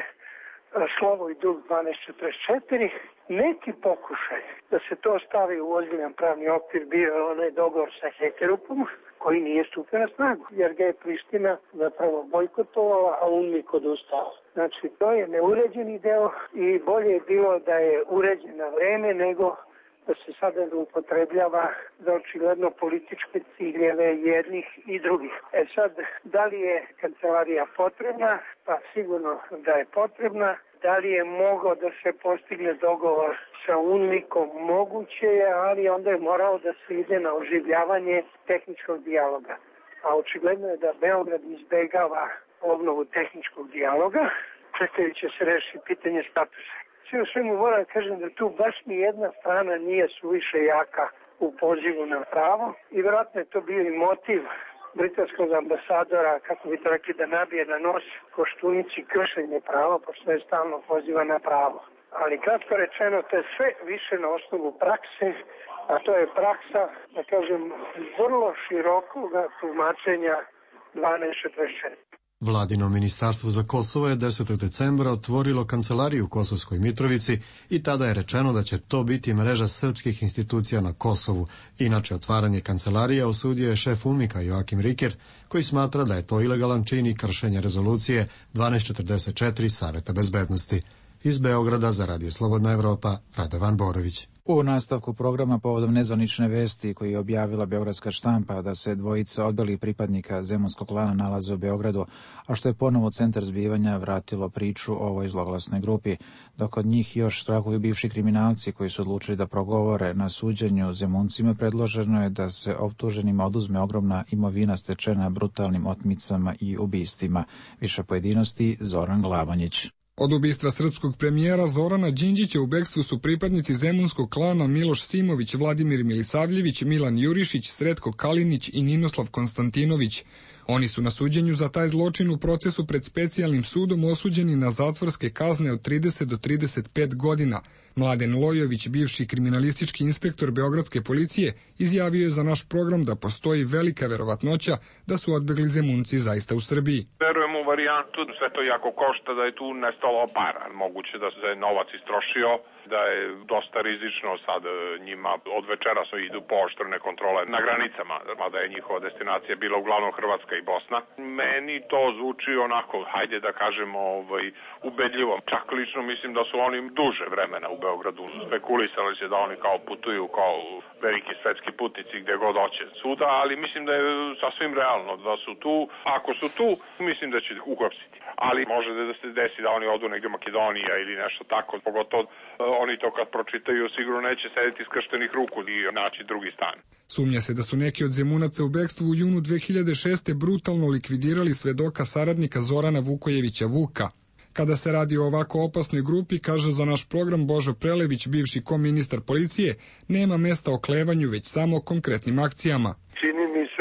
S5: slovo i duh dvanaest četrdeset četiri. Neki pokušaj da se to stavi u ozbiljan pravni okvir bio onaj dogovor sa Hakerupom, koji nije stupio na snagu, jer ga je Priština zapravo bojkotovala, a UNMIK odustao. Znači, to je neuređeni deo i bolje je bilo da je uređen na vreme nego da se sada upotrebljava za očigledno političke ciljeve jednih i drugih. E sad, da li je kancelarija potrebna? Pa sigurno da je potrebna. Da li je mogao da se postigne dogovor sa UNMIK-om? Moguće je, ali onda je morao da se ide na oživljavanje tehničkog dijaloga. A očigledno je da Beograd izbegava obnovu tehničkog dijaloga, čekajući se reši pitanje statusa. Sve u svemu moram da kažem da tu baš ni jedna strana nije suviše jaka u pozivu na pravo i vjerojatno je to bio i motiv britanskog ambasadora, kako bi to rekli, da nabije na nos Koštunici kršenje prava, pošto je stalno poziva na pravo. Ali kratko rečeno, to je sve više na osnovu prakse, a to je praksa, da kažem, vrlo širokog tumačenja dvanaest četrdeset četiri.
S28: Vladino ministarstvo za Kosovo je desetog decembra otvorilo kancelariju u Kosovskoj Mitrovici i tada je rečeno da će to biti mreža srpskih institucija na Kosovu. Inače, otvaranje kancelarije osudio je šef UNMIK-a Joakim Riker, koji smatra da je to ilegalan čin i kršenje rezolucije dvanaest četrdeset četiri Saveta bezbednosti. Iz Beograda za Radio Slobodna Evropa, Radovan Borović.
S2: U nastavku programa povodom nezvanične vesti koji je objavila beogradska štampa da se dvojica odbelih pripadnika zemunskog klana nalaze u Beogradu, a što je ponovo centar zbivanja vratilo priču o ovoj zloglasnoj grupi, dok od njih još strahuju bivši kriminalci koji su odlučili da progovore na suđenju Zemuncima, predloženo je da se optuženima oduzme ogromna imovina stečena brutalnim otmicama i ubistvima. Više pojedinosti Zoran Glavanjić.
S6: Od ubistva srpskog premijera Zorana Đinđića u bekstvu su pripadnici zemunskog klana Miloš Simović, Vladimir Milisavljević, Milan Jurišić, Sretko Kalinić i Ninoslav Konstantinović. Oni su na suđenju za taj zločin u procesu pred specijalnim sudom osuđeni na zatvorske kazne od trideset do trideset pet godina. Mladen Lojović, bivši kriminalistički inspektor beogradske policije, izjavio je za naš program da postoji velika verovatnoća da su odbegli Zemunci zaista u Srbiji.
S7: Verujem u varijantu, sve to jako košta, da je tu nestalo para. Moguće da se novac istrošio, da je dosta rizično sad njima. Od večera su idu pooštrene kontrole na granicama, mada je njihova destinacija bila uglavnom Hrvatska i Bosna. Meni to zvuči onako, hajde da kažemo, ovaj, ubedljivo. Čak lično mislim da su oni duže vremena u Beogradu. Spekulisali se da oni kao putuju kao veliki svetski putnici gde god hoće svuda, ali mislim da je sasvim realno da su tu. Ako su tu, mislim da će ih uhapsiti. Ali može da se desi da oni odu negdje Makedonija ili nešto tako, pogotovo oni to kad pročitaju sigurno neće sedeti skrštenih ruku i naći drugi stan.
S6: Sumnja se da su neki od Zemunaca u bekstvu u junu dve hiljade šeste. brutalno likvidirali svedoka saradnika Zorana Vukojevića Vuka. Kada se radi o ovako opasnoj grupi, kaže za naš program Božo Prelević, bivši koministar policije, nema mesta oklevanju, već samo konkretnim akcijama.
S12: Čini mi se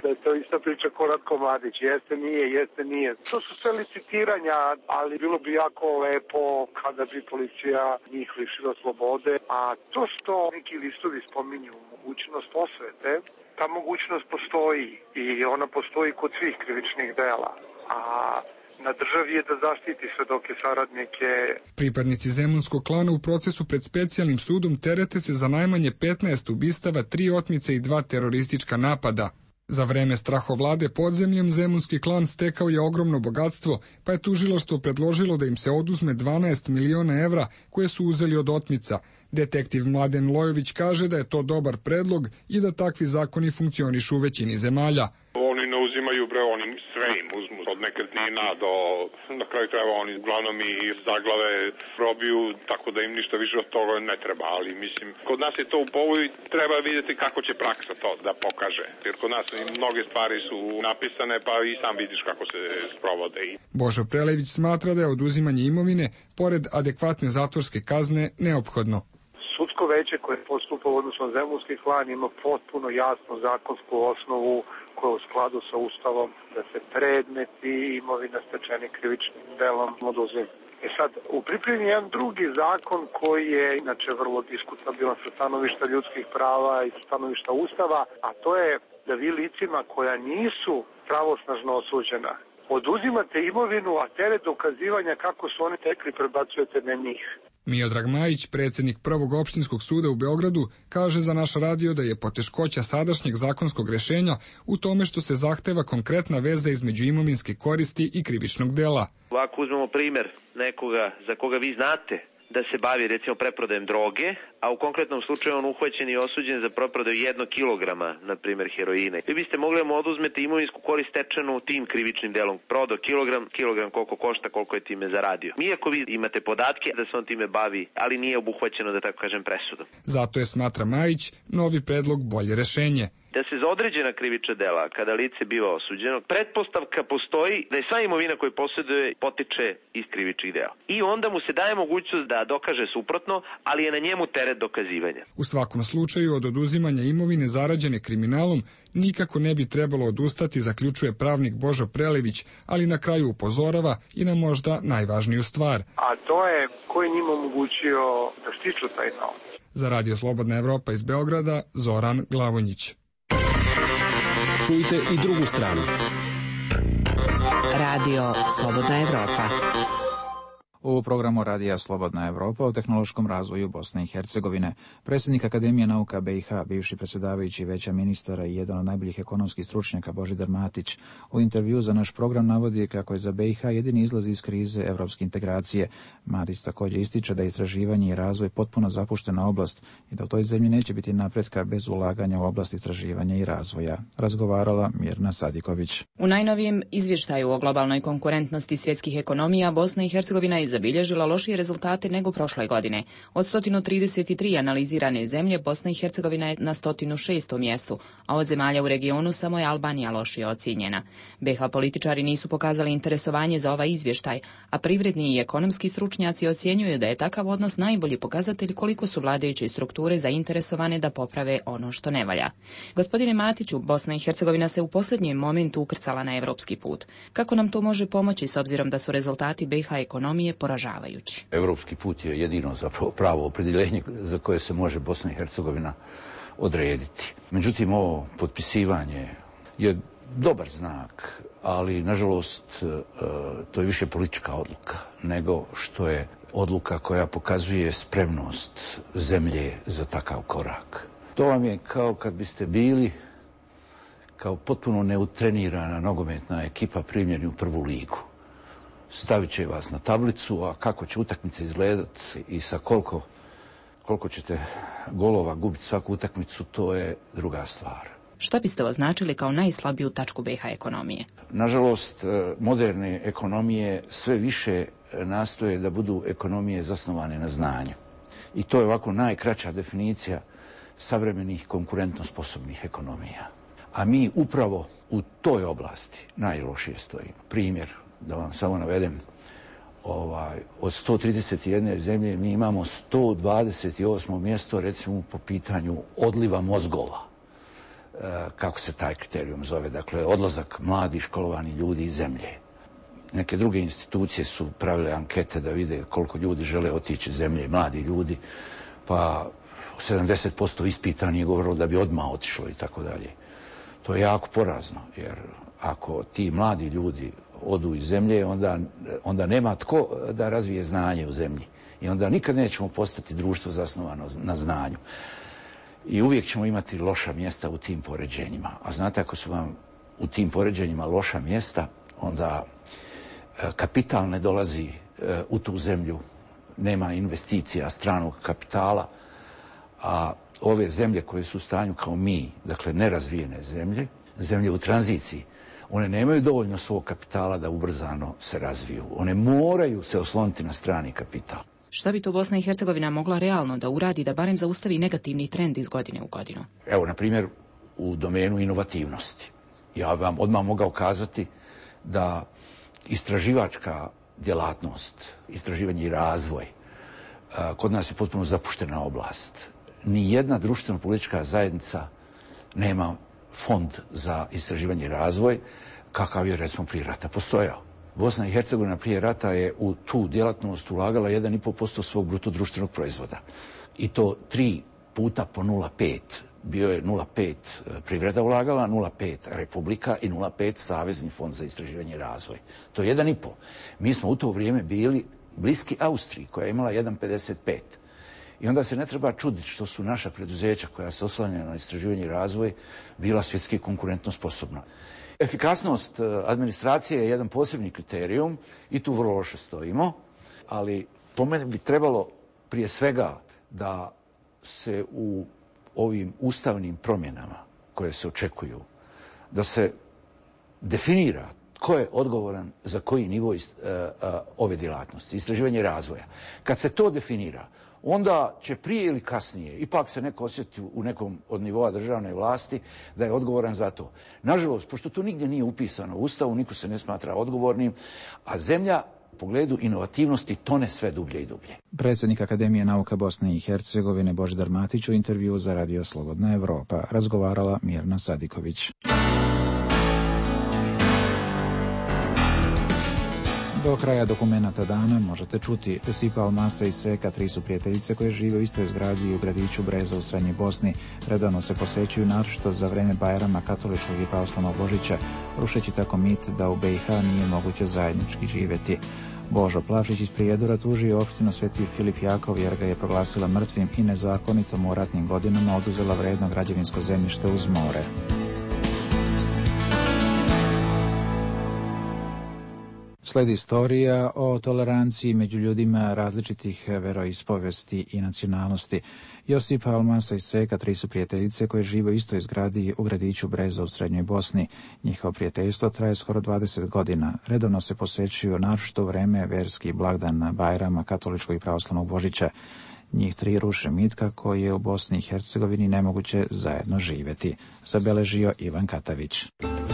S12: da je to ista priča ko Ratko Mladić. Jeste, nije, jeste, nije. To su sve licitiranja, ali bilo bi jako lepo kada bi policija njih lišila slobode. A to što neki listovi spominju mogućnost osvete, ta mogućnost postoji i ona postoji kod svih krivičnih dela. A na državi je da zaštiti svedoke saradnike.
S6: Pripadnici zemunskog klana u procesu pred specijalnim sudom terete se za najmanje petnaest ubistava, tri otmice i dva teroristička napada. Za vreme strahovlade podzemljem zemunski klan stekao je ogromno bogatstvo, pa je tužilaštvo predložilo da im se oduzme dvanaest miliona evra koje su uzeli od otmica. Detektiv Mladen Lojović kaže da je to dobar predlog i da takvi zakoni funkcionišu u većini zemalja.
S7: Oni ne uzimaju, bre, oni sve im uzmu, od nekretnina do, na kraju krajeva oni uglavnom i zaglave probiju, tako da im ništa više od toga ne treba, ali mislim, kod nas je to u povoju i treba vidjeti kako će praksa to da pokaže, jer kod nas mnoge stvari su napisane, pa i sam vidiš kako se sprovode.
S6: Božo Prelević smatra da je oduzimanje imovine, pored adekvatne zatvorske kazne, neophodno.
S12: Sudsko veće koje postupa u odnosu na zemunski klan ima potpuno jasnu zakonsku osnovu koja je u skladu sa Ustavom da se predmeti imovina stečeni krivičnim delom oduzme. E sad, u pripremi je jedan drugi zakon koji je inače vrlo diskutabilan sa stanovišta ljudskih prava i stanovišta Ustava, a to je da vi licima koja nisu pravosnažno osuđena oduzimate imovinu, a teret dokazivanja kako su oni tekli prebacujete na njih.
S6: Miodrag Majić, predsjednik Prvog opštinskog suda u Beogradu, kaže za naš radio da je poteškoća sadašnjeg zakonskog rešenja u tome što se zahteva konkretna veza između imovinske koristi i krivičnog dela.
S8: Ovako uzmemo primjer nekoga za koga vi znate da se bavi recimo preprodajem droge, a u konkretnom slučaju on uhvaćen i osuđen za preprodaju jednog kilograma, na primjer heroina. Vi biste mogli da mu oduzmete imovinsku korist stečenu tim krivičnim delom. Prodao kilogram, kilogram koliko košta, koliko je time zaradio. Iako vi imate podatke da se on time bavi, ali nije obuhvaćeno, da tako kažem, presudom.
S6: Zato je, smatra Majić, novi predlog bolje rešenje.
S8: Da se za određena krivična dela, kada lice biva osuđeno, pretpostavka postoji da je sva imovina koju posjeduje potiče iz krivičnih dela. I onda mu se daje mogućnost da dokaže suprotno, ali je na njemu teret dokazivanja.
S6: U svakom slučaju od oduzimanja imovine zarađene kriminalom nikako ne bi trebalo odustati, zaključuje pravnik Božo Prelević, ali na kraju upozorava i na možda najvažniju stvar.
S12: A to je ko je njima omogućio da stiču taj novac.
S6: Za Radio Slobodna Evropa iz Beograda, Zoran Glavonjić.
S4: Čujte i drugu stranu.
S20: Radio Slobodna Evropa.
S2: U programu Radija Slobodna Evropa o tehnološkom razvoju Bosne i Hercegovine. Predsjednik Akademije nauka B i H, bivši predsjedavajući Veća ministara i jedan od najboljih ekonomskih stručnjaka Božidar Matić, u intervju za naš program navodi kako je za B i H jedini izlaz iz krize evropske integracije. Matić također ističe da je istraživanje i razvoj potpuno zapuštena oblast i da u toj zemlji neće biti napretka bez ulaganja u oblast istraživanja i razvoja. Razgovarala Mirna Sadiković.
S13: U najnovijem izvještaju o globalnoj konkurentnosti svjetskih ekonomija Bosna i Hercegovina je zabilježila lošije rezultate nego prošle godine. Od sto trideset tri analizirane zemlje, Bosna i Hercegovina je na sto šestom mjestu, a od zemalja u regionu samo je Albanija lošije ocijenjena. B H političari nisu pokazali interesovanje za ovaj izvještaj, a privredni i ekonomski stručnjaci ocjenjuju da je takav odnos najbolji pokazatelj koliko su vladajuće strukture zainteresovane da poprave ono što ne valja. Gospodine Matiću, Bosna i Hercegovina se u posljednjem momentu ukrcala na evropski put. Kako nam to može pomoći s obzirom da su rezultati B H ekonomije poražavajući?
S24: Evropski put je jedino zapravo pravo opredjeljenje za koje se može Bosna i Hercegovina odrediti. Međutim, ovo potpisivanje je dobar znak, ali nažalost to je više politička odluka nego što je odluka koja pokazuje spremnost zemlje za takav korak. To vam je kao kad biste bili kao potpuno neutrenirana nogometna ekipa primljeni u prvu ligu. Stavit će vas na tablicu, a kako će utakmica izgledati i sa koliko, koliko ćete golova gubiti svaku utakmicu, to je druga stvar.
S13: Što biste označili kao najslabiju tačku B H ekonomije?
S24: Nažalost, moderne ekonomije sve više nastoje da budu ekonomije zasnovane na znanju. I to je ovako najkraća definicija savremenih konkurentno sposobnih ekonomija. A mi upravo u toj oblasti najlošije stojimo. Primjer, da vam samo navedem, ovaj, od sto trideset jedne zemlje mi imamo sto dvadeset osmo mjesto recimo po pitanju odliva mozgova. kako se taj kriterijum zove, dakle odlazak mladih školovani ljudi iz zemlje. Neke druge institucije su pravile ankete da vide koliko ljudi žele otići iz zemlje, mladi ljudi, pa sedamdeset posto ispitanih je govorilo da bi odmah otišlo i tako dalje. To je jako porazno, jer ako ti mladi ljudi odu iz zemlje, onda, onda nema tko da razvije znanje u zemlji. I onda nikad nećemo postati društvo zasnovano na znanju. I uvijek ćemo imati loša mjesta u tim poređenjima. A znate, ako su vam u tim poređenjima loša mjesta, onda kapital ne dolazi u tu zemlju, nema investicija stranog kapitala, a ove zemlje koje su u stanju kao mi, dakle nerazvijene zemlje, zemlje u tranziciji, one nemaju dovoljno svog kapitala da ubrzano se razviju. One moraju se osloniti na strani kapital.
S13: Šta bi to Bosna i Hercegovina mogla realno da uradi da barem zaustavi negativni trend iz godine u godinu?
S24: Evo, na primjer, u domenu inovativnosti. Ja vam odmah mogao kazati da istraživačka djelatnost, istraživanje i razvoj, kod nas je potpuno zapuštena oblast. Nijedna društveno-politička zajednica nema fond za istraživanje i razvoj, kakav je, recimo, prije rata postojao. Bosna i Hercegovina prije rata je u tu djelatnost ulagala jedan i pol posto svog bruto društvenog proizvoda. I to tri puta po nula zarez pet. Bio je nula zarez pet privreda ulagala, nula zarez pet Republika i nula zarez pet Savezni fond za istraživanje i razvoj. To je jedan i pol. Mi smo u to vrijeme bili bliski Austriji, koja je imala jedan zarez pedeset pet. I onda se ne treba čuditi što su naša preduzeća koja se oslanjaju na istraživanje i razvoj bila svjetski konkurentno sposobna. Efikasnost administracije je jedan posebni kriterijum i tu vrlo loše stojimo, ali po meni bi trebalo prije svega da se u ovim ustavnim promjenama koje se očekuju, da se definira tko je odgovoran za koji nivo ove djelatnosti, istraživanje i razvoja. Kad se to definira, onda će prije ili kasnije ipak se neko osjeti u nekom od nivoa državne vlasti da je odgovoran za to. Nažalost, pošto to nigdje nije upisano u Ustavu, niko se ne smatra odgovornim, a zemlja u pogledu inovativnosti tone sve dublje i dublje.
S2: Predsjednik Akademije nauka Bosne i Hercegovine Božidar Matić u intervju za Radio Slobodna Evropa razgovarala Mirna Sadiković. Do kraja dokumenata dana možete čuti Josipa Almasa i Seka, tri su prijateljice koje žive u istoj zgradi i u gradiću Breza u Srednjoj Bosni. Redovno se posećuju naročito za vreme Bajrama katoličkog i pravoslavnog Božića, rušeći tako mit da u be i ha nije moguće zajednički živjeti. Božo Plavšić iz Prijedora tužio opštinu Sveti Filip Jakov jer ga je proglasila mrtvim i nezakonito mu u ratnim godinama oduzela vredno građevinsko zemljište uz more. Sledi istorija o toleranciji među ljudima različitih veroispovesti i nacionalnosti. Josipa Almasa i Seka, tri su prijateljice koje žive u istoj zgradi u gradiću Breza u Srednjoj Bosni. Njihovo prijateljstvo traje skoro dvadeset godina. Redovno se posećuju naročito u vreme verskih blagdana Bajrama katoličkog i pravoslavnog Božića. Njih tri ruše mit kako je u Bosni i Hercegovini nemoguće zajedno živjeti, zabeležio Ivan Katavić.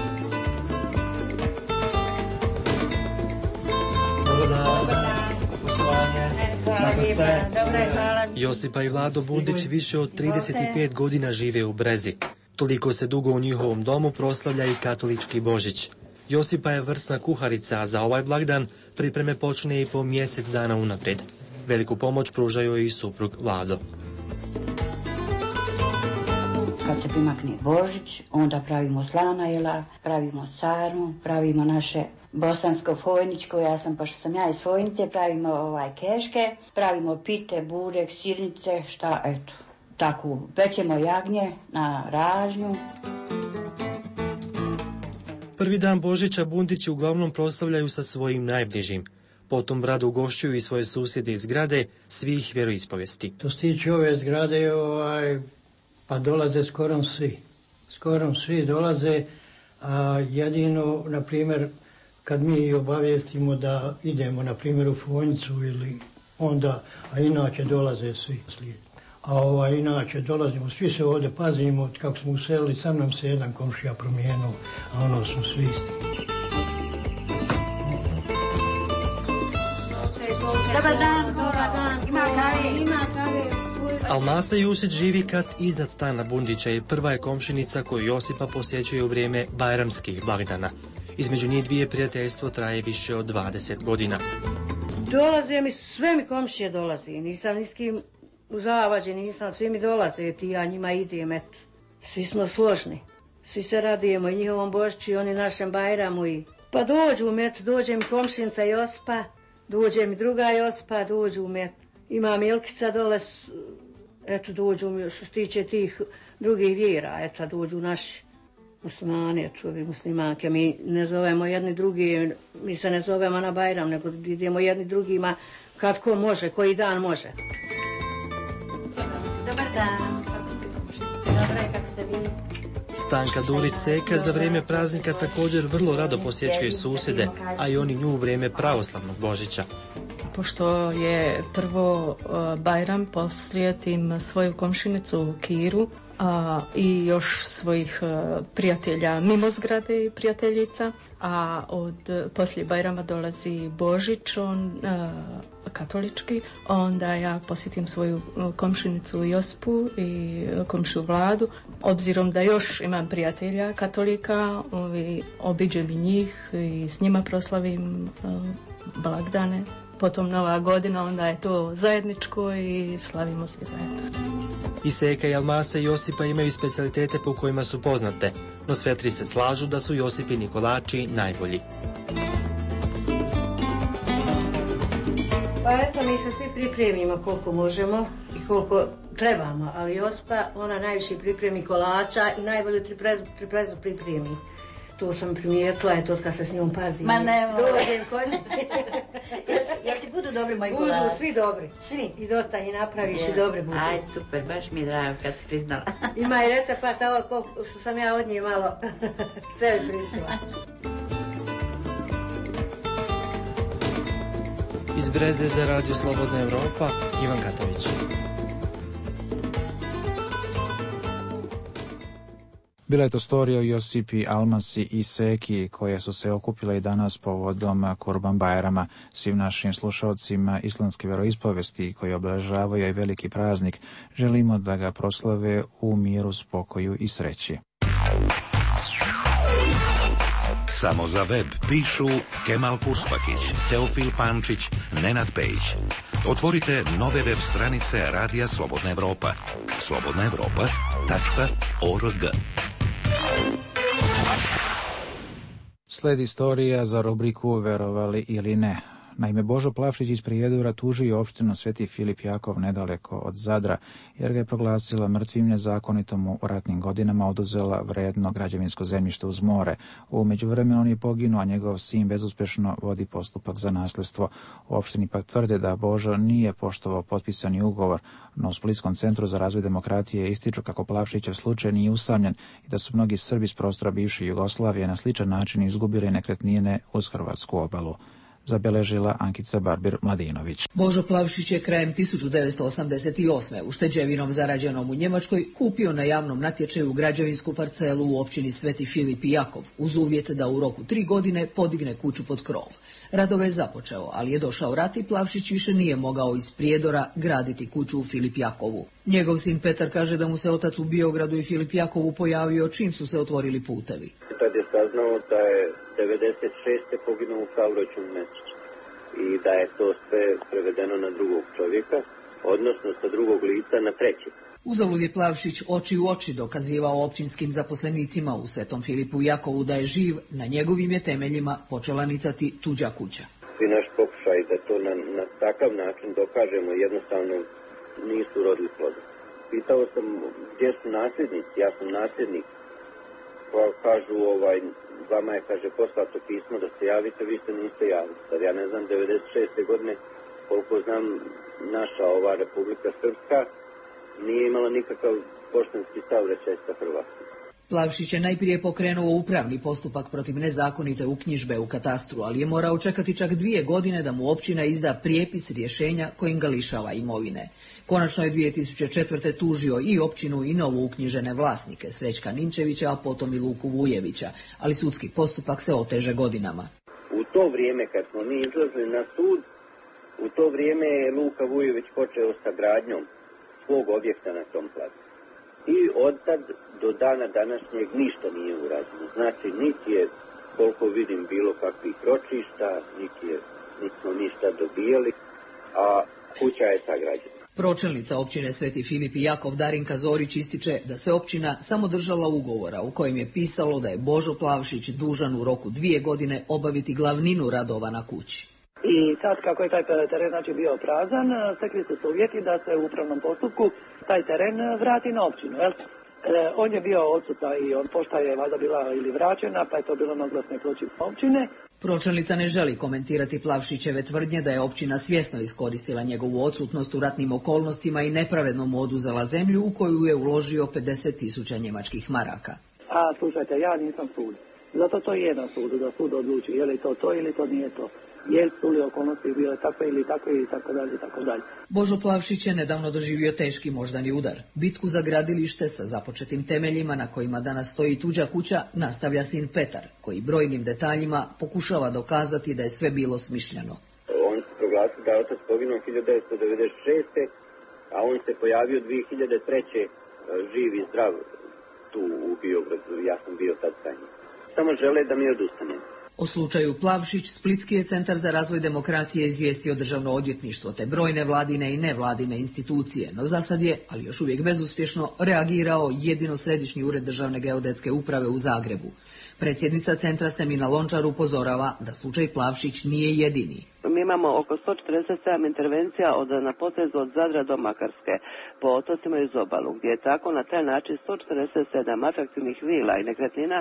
S14: Josipa i Vlado Bundić više od trideset pet godina žive u Brezi. Toliko se dugo u njihovom domu proslavlja i katolički Božić. Josipa je vrsna kuharica, a za ovaj blagdan pripreme počne i po mjesec dana unaprijed. Veliku pomoć pružaju i suprug Vlado.
S15: Kad se primakne Božić, onda pravimo slana jela, pravimo sarmu, pravimo naše bosansko fojničko, ja sam, pošto sam ja iz Fojnice, pravimo ovaj keške, pravimo pite, burek, sirnice, šta, eto, tako, pečemo jagnje na ražnju.
S14: Prvi dan Božića Bundići uglavnom proslavljaju sa svojim najbližim. Potom bradu ugošćuju i svoje susjede iz zgrade svih vjeroispovesti.
S16: To se tiče ove zgrade, ovaj, pa dolaze skoro svi. Skoro svi dolaze, a jedino, na primjer, kad mi obavijestimo da idemo, na primjer, u Fojnicu ili onda, a inače dolaze svi slijed. A ova, inače dolazimo, svi se ovdje pazimo, kako smo uselili, sam nam se jedan komšija promijenuo, a ono smo svi isti.
S15: Dobar dan, dobar dan, ima kave, ima kave.
S14: Almasa Jusić živi kat iznad stana Bundića i prva je komšinica koju Josipa posjećuje u vrijeme bajramskih blagdana. Između njih dvije prijateljstvo traje više od dvadeset godina.
S25: Dolaze mi, sve mi komšije dolaze, nisam ni s kim u zavađe, nisam, svi mi dolaze, ti ja njima idem, eto. Svi smo složni, svi se radujemo i njihovom Božiću i oni našem Bajramu i... Pa dođu mi, eto, dođe mi komšinica Jospa, dođe mi druga Jospa, dođu mi, eto. Ima Milkica dole, eto, dođu mi, što se tiče tih drugih vjera, eto, dođu naši muslimani, eto, ovi muslimanke. Mi ne zovemo jedni drugi, mi se ne zovemo na Bajram, nego idemo jedni drugima kad ko može, koji dan može. Dobar dan. Dobro je, kako ste vi?
S14: Stanka Durić-Seka za vrijeme praznika također vrlo rado posjećuje susjede, a i oni nju u vrijeme pravoslavnog Božića.
S26: Pošto je prvo Bajram, poslijetim svoju komšinicu Kiru a, i još svojih a, prijatelja mimo zgrade i prijateljica, a od poslije Bajrama dolazi Božić, on a, katolički, onda ja posjetim svoju komšinicu Jospu i komšiju Vladu. Obzirom da još imam prijatelja katolika, ovi, obiđem i njih i s njima proslavim a, blagdane. Potom Nova godina, onda je to zajedničko i slavimo svi zajedno.
S14: I Seka i Almasa i Josipa imaju specijalitete po kojima su poznate, no sve tri se slažu da su Josipini kolači najbolji.
S25: Pa eto, mi se svi pripremimo koliko možemo i koliko trebamo, ali Jospa, ona najviše pripremi kolača i najbolje triprezu, triprezu pripremi. To sam primijetila, je to kad se s njom pazi. Ma ne, dođem kod nje.
S1: Jel ti budu dobri moji
S25: Budu,
S1: kolači?
S25: svi dobri. Svi. I dosta ih napraviš i dobri budu.
S1: Aj, super, baš mi je drago kad si priznala.
S25: Ima i recept, ovo koliko što sam ja od njih malo sebi prišla.
S14: Iz Breze za Radio Slobodna Evropa, Ivan Katović.
S2: Bila je to storija o Josipi, Almasi i Seki koje su se okupile i danas povodom Kurban Bajrama. Svim našim slušalcima islamske vjeroispovesti koji obeležavaju i veliki praznik želimo da ga proslave u miru, spokoju i sreći.
S9: Samo za web pišu Kemal Kurspakić, Teofil Pančić, Nenad Pejić. Otvorite nove web stranice Radija Slobodna Evropa. slobodna evropa tačka org.
S2: Sledi istorija za rubriku Verovali ili ne. Naime, Božo Plavšić iz Prijedora tužio opštinu Sveti Filip Jakov nedaleko od Zadra, jer ga je proglasila mrtvim, nezakonitom u ratnim godinama oduzela vredno građevinsko zemljište uz more. U međuvremenu on je poginuo, a njegov sin bezuspješno vodi postupak za nasljedstvo. U opštini pak tvrde da Božo nije poštovao potpisani ugovor, no u Splitskom centru za razvoj demokratije ističu kako Plavšićev slučaj nije usamljen i da su mnogi Srbi s prostora bivše Jugoslavije na sličan način izgubili nekretnine uz hrvatsku obalu. Zabeležila Ankica Barbir-Mladinović.
S17: Božo Plavšić je krajem tisuću devetsto osamdeset osme ušteđevinom zarađenom u Njemačkoj kupio na javnom natječaju građevinsku parcelu u općini Sveti Filip i Jakov uz uvjet da u roku tri godine podigne kuću pod krov. Radove je započeo, ali je došao rat i Plavšić više nije mogao iz Prijedora graditi kuću u Filip Jakovu. Njegov sin Petar kaže da mu se otac u Biogradu i Filip Jakovu pojavio čim su se otvorili putevi.
S27: Tad je saznao da je devedeset šeste poginuo u saobraćaju Mesić i da je to sve prevedeno na drugog čovjeka, odnosno sa drugog lica na treći.
S17: Uzalud je Plavšić oči u oči dokazivao općinskim zaposlenicima u Svetom Filipu Jakovu da je živ, na njegovim je temeljima počela nicati tuđa kuća.
S27: Svi naš pokušaj da to na, na takav način dokažemo jednostavno nisu rodili plodom. Pitao sam gdje su nasljednici, ja sam nasljednik. Pa kažu, ovaj, vama je, kaže, poslato pismo da se javite, vi se niste javili. Sad ja ne znam, devedeset šeste godine, koliko znam, naša ova Republika Srpska nije imala nikakav poštanski saobraćaj sa Hrvatskom.
S17: Plavšić je najprije pokrenuo upravni postupak protiv nezakonite uknjižbe u katastru, ali je morao čekati čak dvije godine da mu općina izda prijepis rješenja kojim ga lišava imovine. Konačno je dvije tisuće četvrte tužio i općinu i novo uknjižene vlasnike, Srećka Ninčevića, a potom i Luku Vujevića, ali sudski postupak se oteže godinama.
S27: U to vrijeme kad smo mi izlazili na sud, u to vrijeme je Luka Vujević počeo sa gradnjom svog objekta na tom placu. I od tad do dana današnjeg ništa nije urađeno. Znači, niti je, koliko vidim, bilo kakvih ročišta, niti je, niti smo ništa dobijali, a kuća je sagrađena.
S17: Pročelnica općine Sveti Filip i Jakov Darinka Zorić ističe da se općina samo držala ugovora u kojem je pisalo da je Božo Plavšić dužan u roku dvije godine obaviti glavninu radova na kući.
S3: I sad kako je taj teren znači bio prazan, stekli su se uvjeti da se u upravnom postupku taj teren vrati na općinu. Jel? E, on je bio odsutan i on, pošta je valjda bila ili vraćena, pa je to bilo na oglasnoj ploči općine.
S17: Pročelnica ne želi komentirati Plavšićeve tvrdnje da je općina svjesno iskoristila njegovu odsutnost u ratnim okolnostima i nepravedno mu oduzela zemlju u koju je uložio pedeset tisuća njemačkih maraka.
S3: A slušajte, ja nisam sud. Zato to je na sudu, da sud odluči je li to to ili to nije to. Je su li okolnosti bile takve ili takve i tako dalje i tako dalje.
S17: Božo Plavšić je nedavno doživio teški moždani udar. Bitku za gradilište sa započetim temeljima na kojima danas stoji tuđa kuća nastavlja sin Petar, koji brojnim detaljima pokušava dokazati da je sve bilo smišljeno.
S27: On se proglasio da je otac poginuo hiljadu devetsto devedeset šeste. a on se pojavio dvije hiljade treće. živ i zdrav tu u Biogradu. Ja sam bio tad sa njim. Samo žele da mi odustanem.
S17: O slučaju Plavšić, Splitski je Centar za razvoj demokracije izvijestio Državno odvjetništvo te brojne vladine i nevladine institucije, no zasad je, ali još uvijek bezuspješno, reagirao jedino Središnji ured Državne geodetske uprave u Zagrebu. Predsjednica centra Semina Lončar upozorava da slučaj Plavšić nije jedini.
S10: Mi imamo oko sto četrdeset sedam intervencija od, na potezu od Zadra do Makarske, po otocima iz obalu, gdje je tako na taj način sto četrdeset sedam atraktivnih vila i nekretnina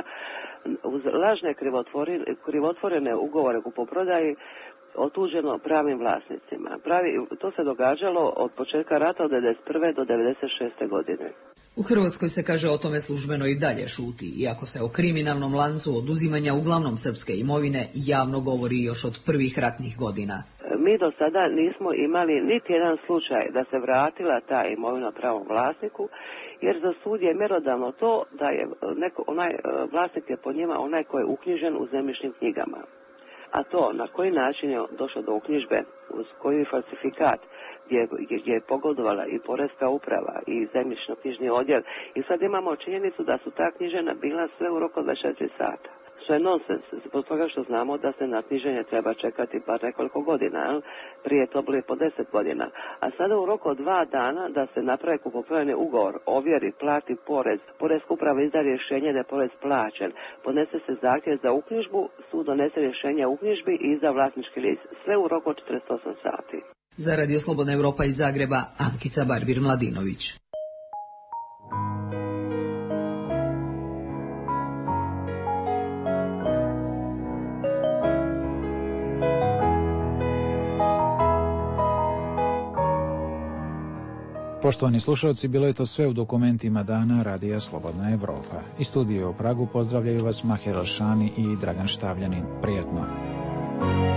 S10: uz lažne krivotvorene ugovore kupoprodaji otuđeno pravim vlasnicima. Pravi, to se događalo od početka rata od devedeset prve do devedeset šeste godine.
S17: U Hrvatskoj se, kaže, o tome službeno i dalje šuti, iako se o kriminalnom lancu oduzimanja uglavnom srpske imovine javno govori još od prvih ratnih godina.
S10: Mi do sada nismo imali niti jedan slučaj da se vratila ta imovina pravom vlasniku, jer za sud je mjerodavno to da je neko, onaj vlasnik je po njima onaj koji je uknjižen u zemljišnim knjigama. A to na koji način je došlo do uknjižbe, uz koji falsifikat, gdje, gdje je pogodovala i Porezka uprava i zemljišno-knjižni odjel. I sad imamo činjenicu da su ta knjižena bila sve u roku dvadeset četiri sata. Što je nonsens, zbog toga što znamo da se na knjiženje treba čekati bar nekoliko godina, jel? Prije to bilo po deset godina. A sada u roku od dva dana da se napravi kupoprodajni ugovor, ovjeri, plati porez, Porezka uprava izda rješenje da je porez plaćen, podnese se zahtjev za uknjižbu, sud donese rješenje o uknjižbi i izda vlasnički list, sve u roku od četrdeset osam sati.
S17: Za Radio Slobodna Evropa iz Zagreba, Ankica Barbir-Mladinović.
S2: Poštovani slušalci, bilo je to sve u dokumentima dana Radija Slobodna Evropa. I studiju u Pragu pozdravljaju vas Mahir Alšani i Dragan Štavljanin. Prijetno.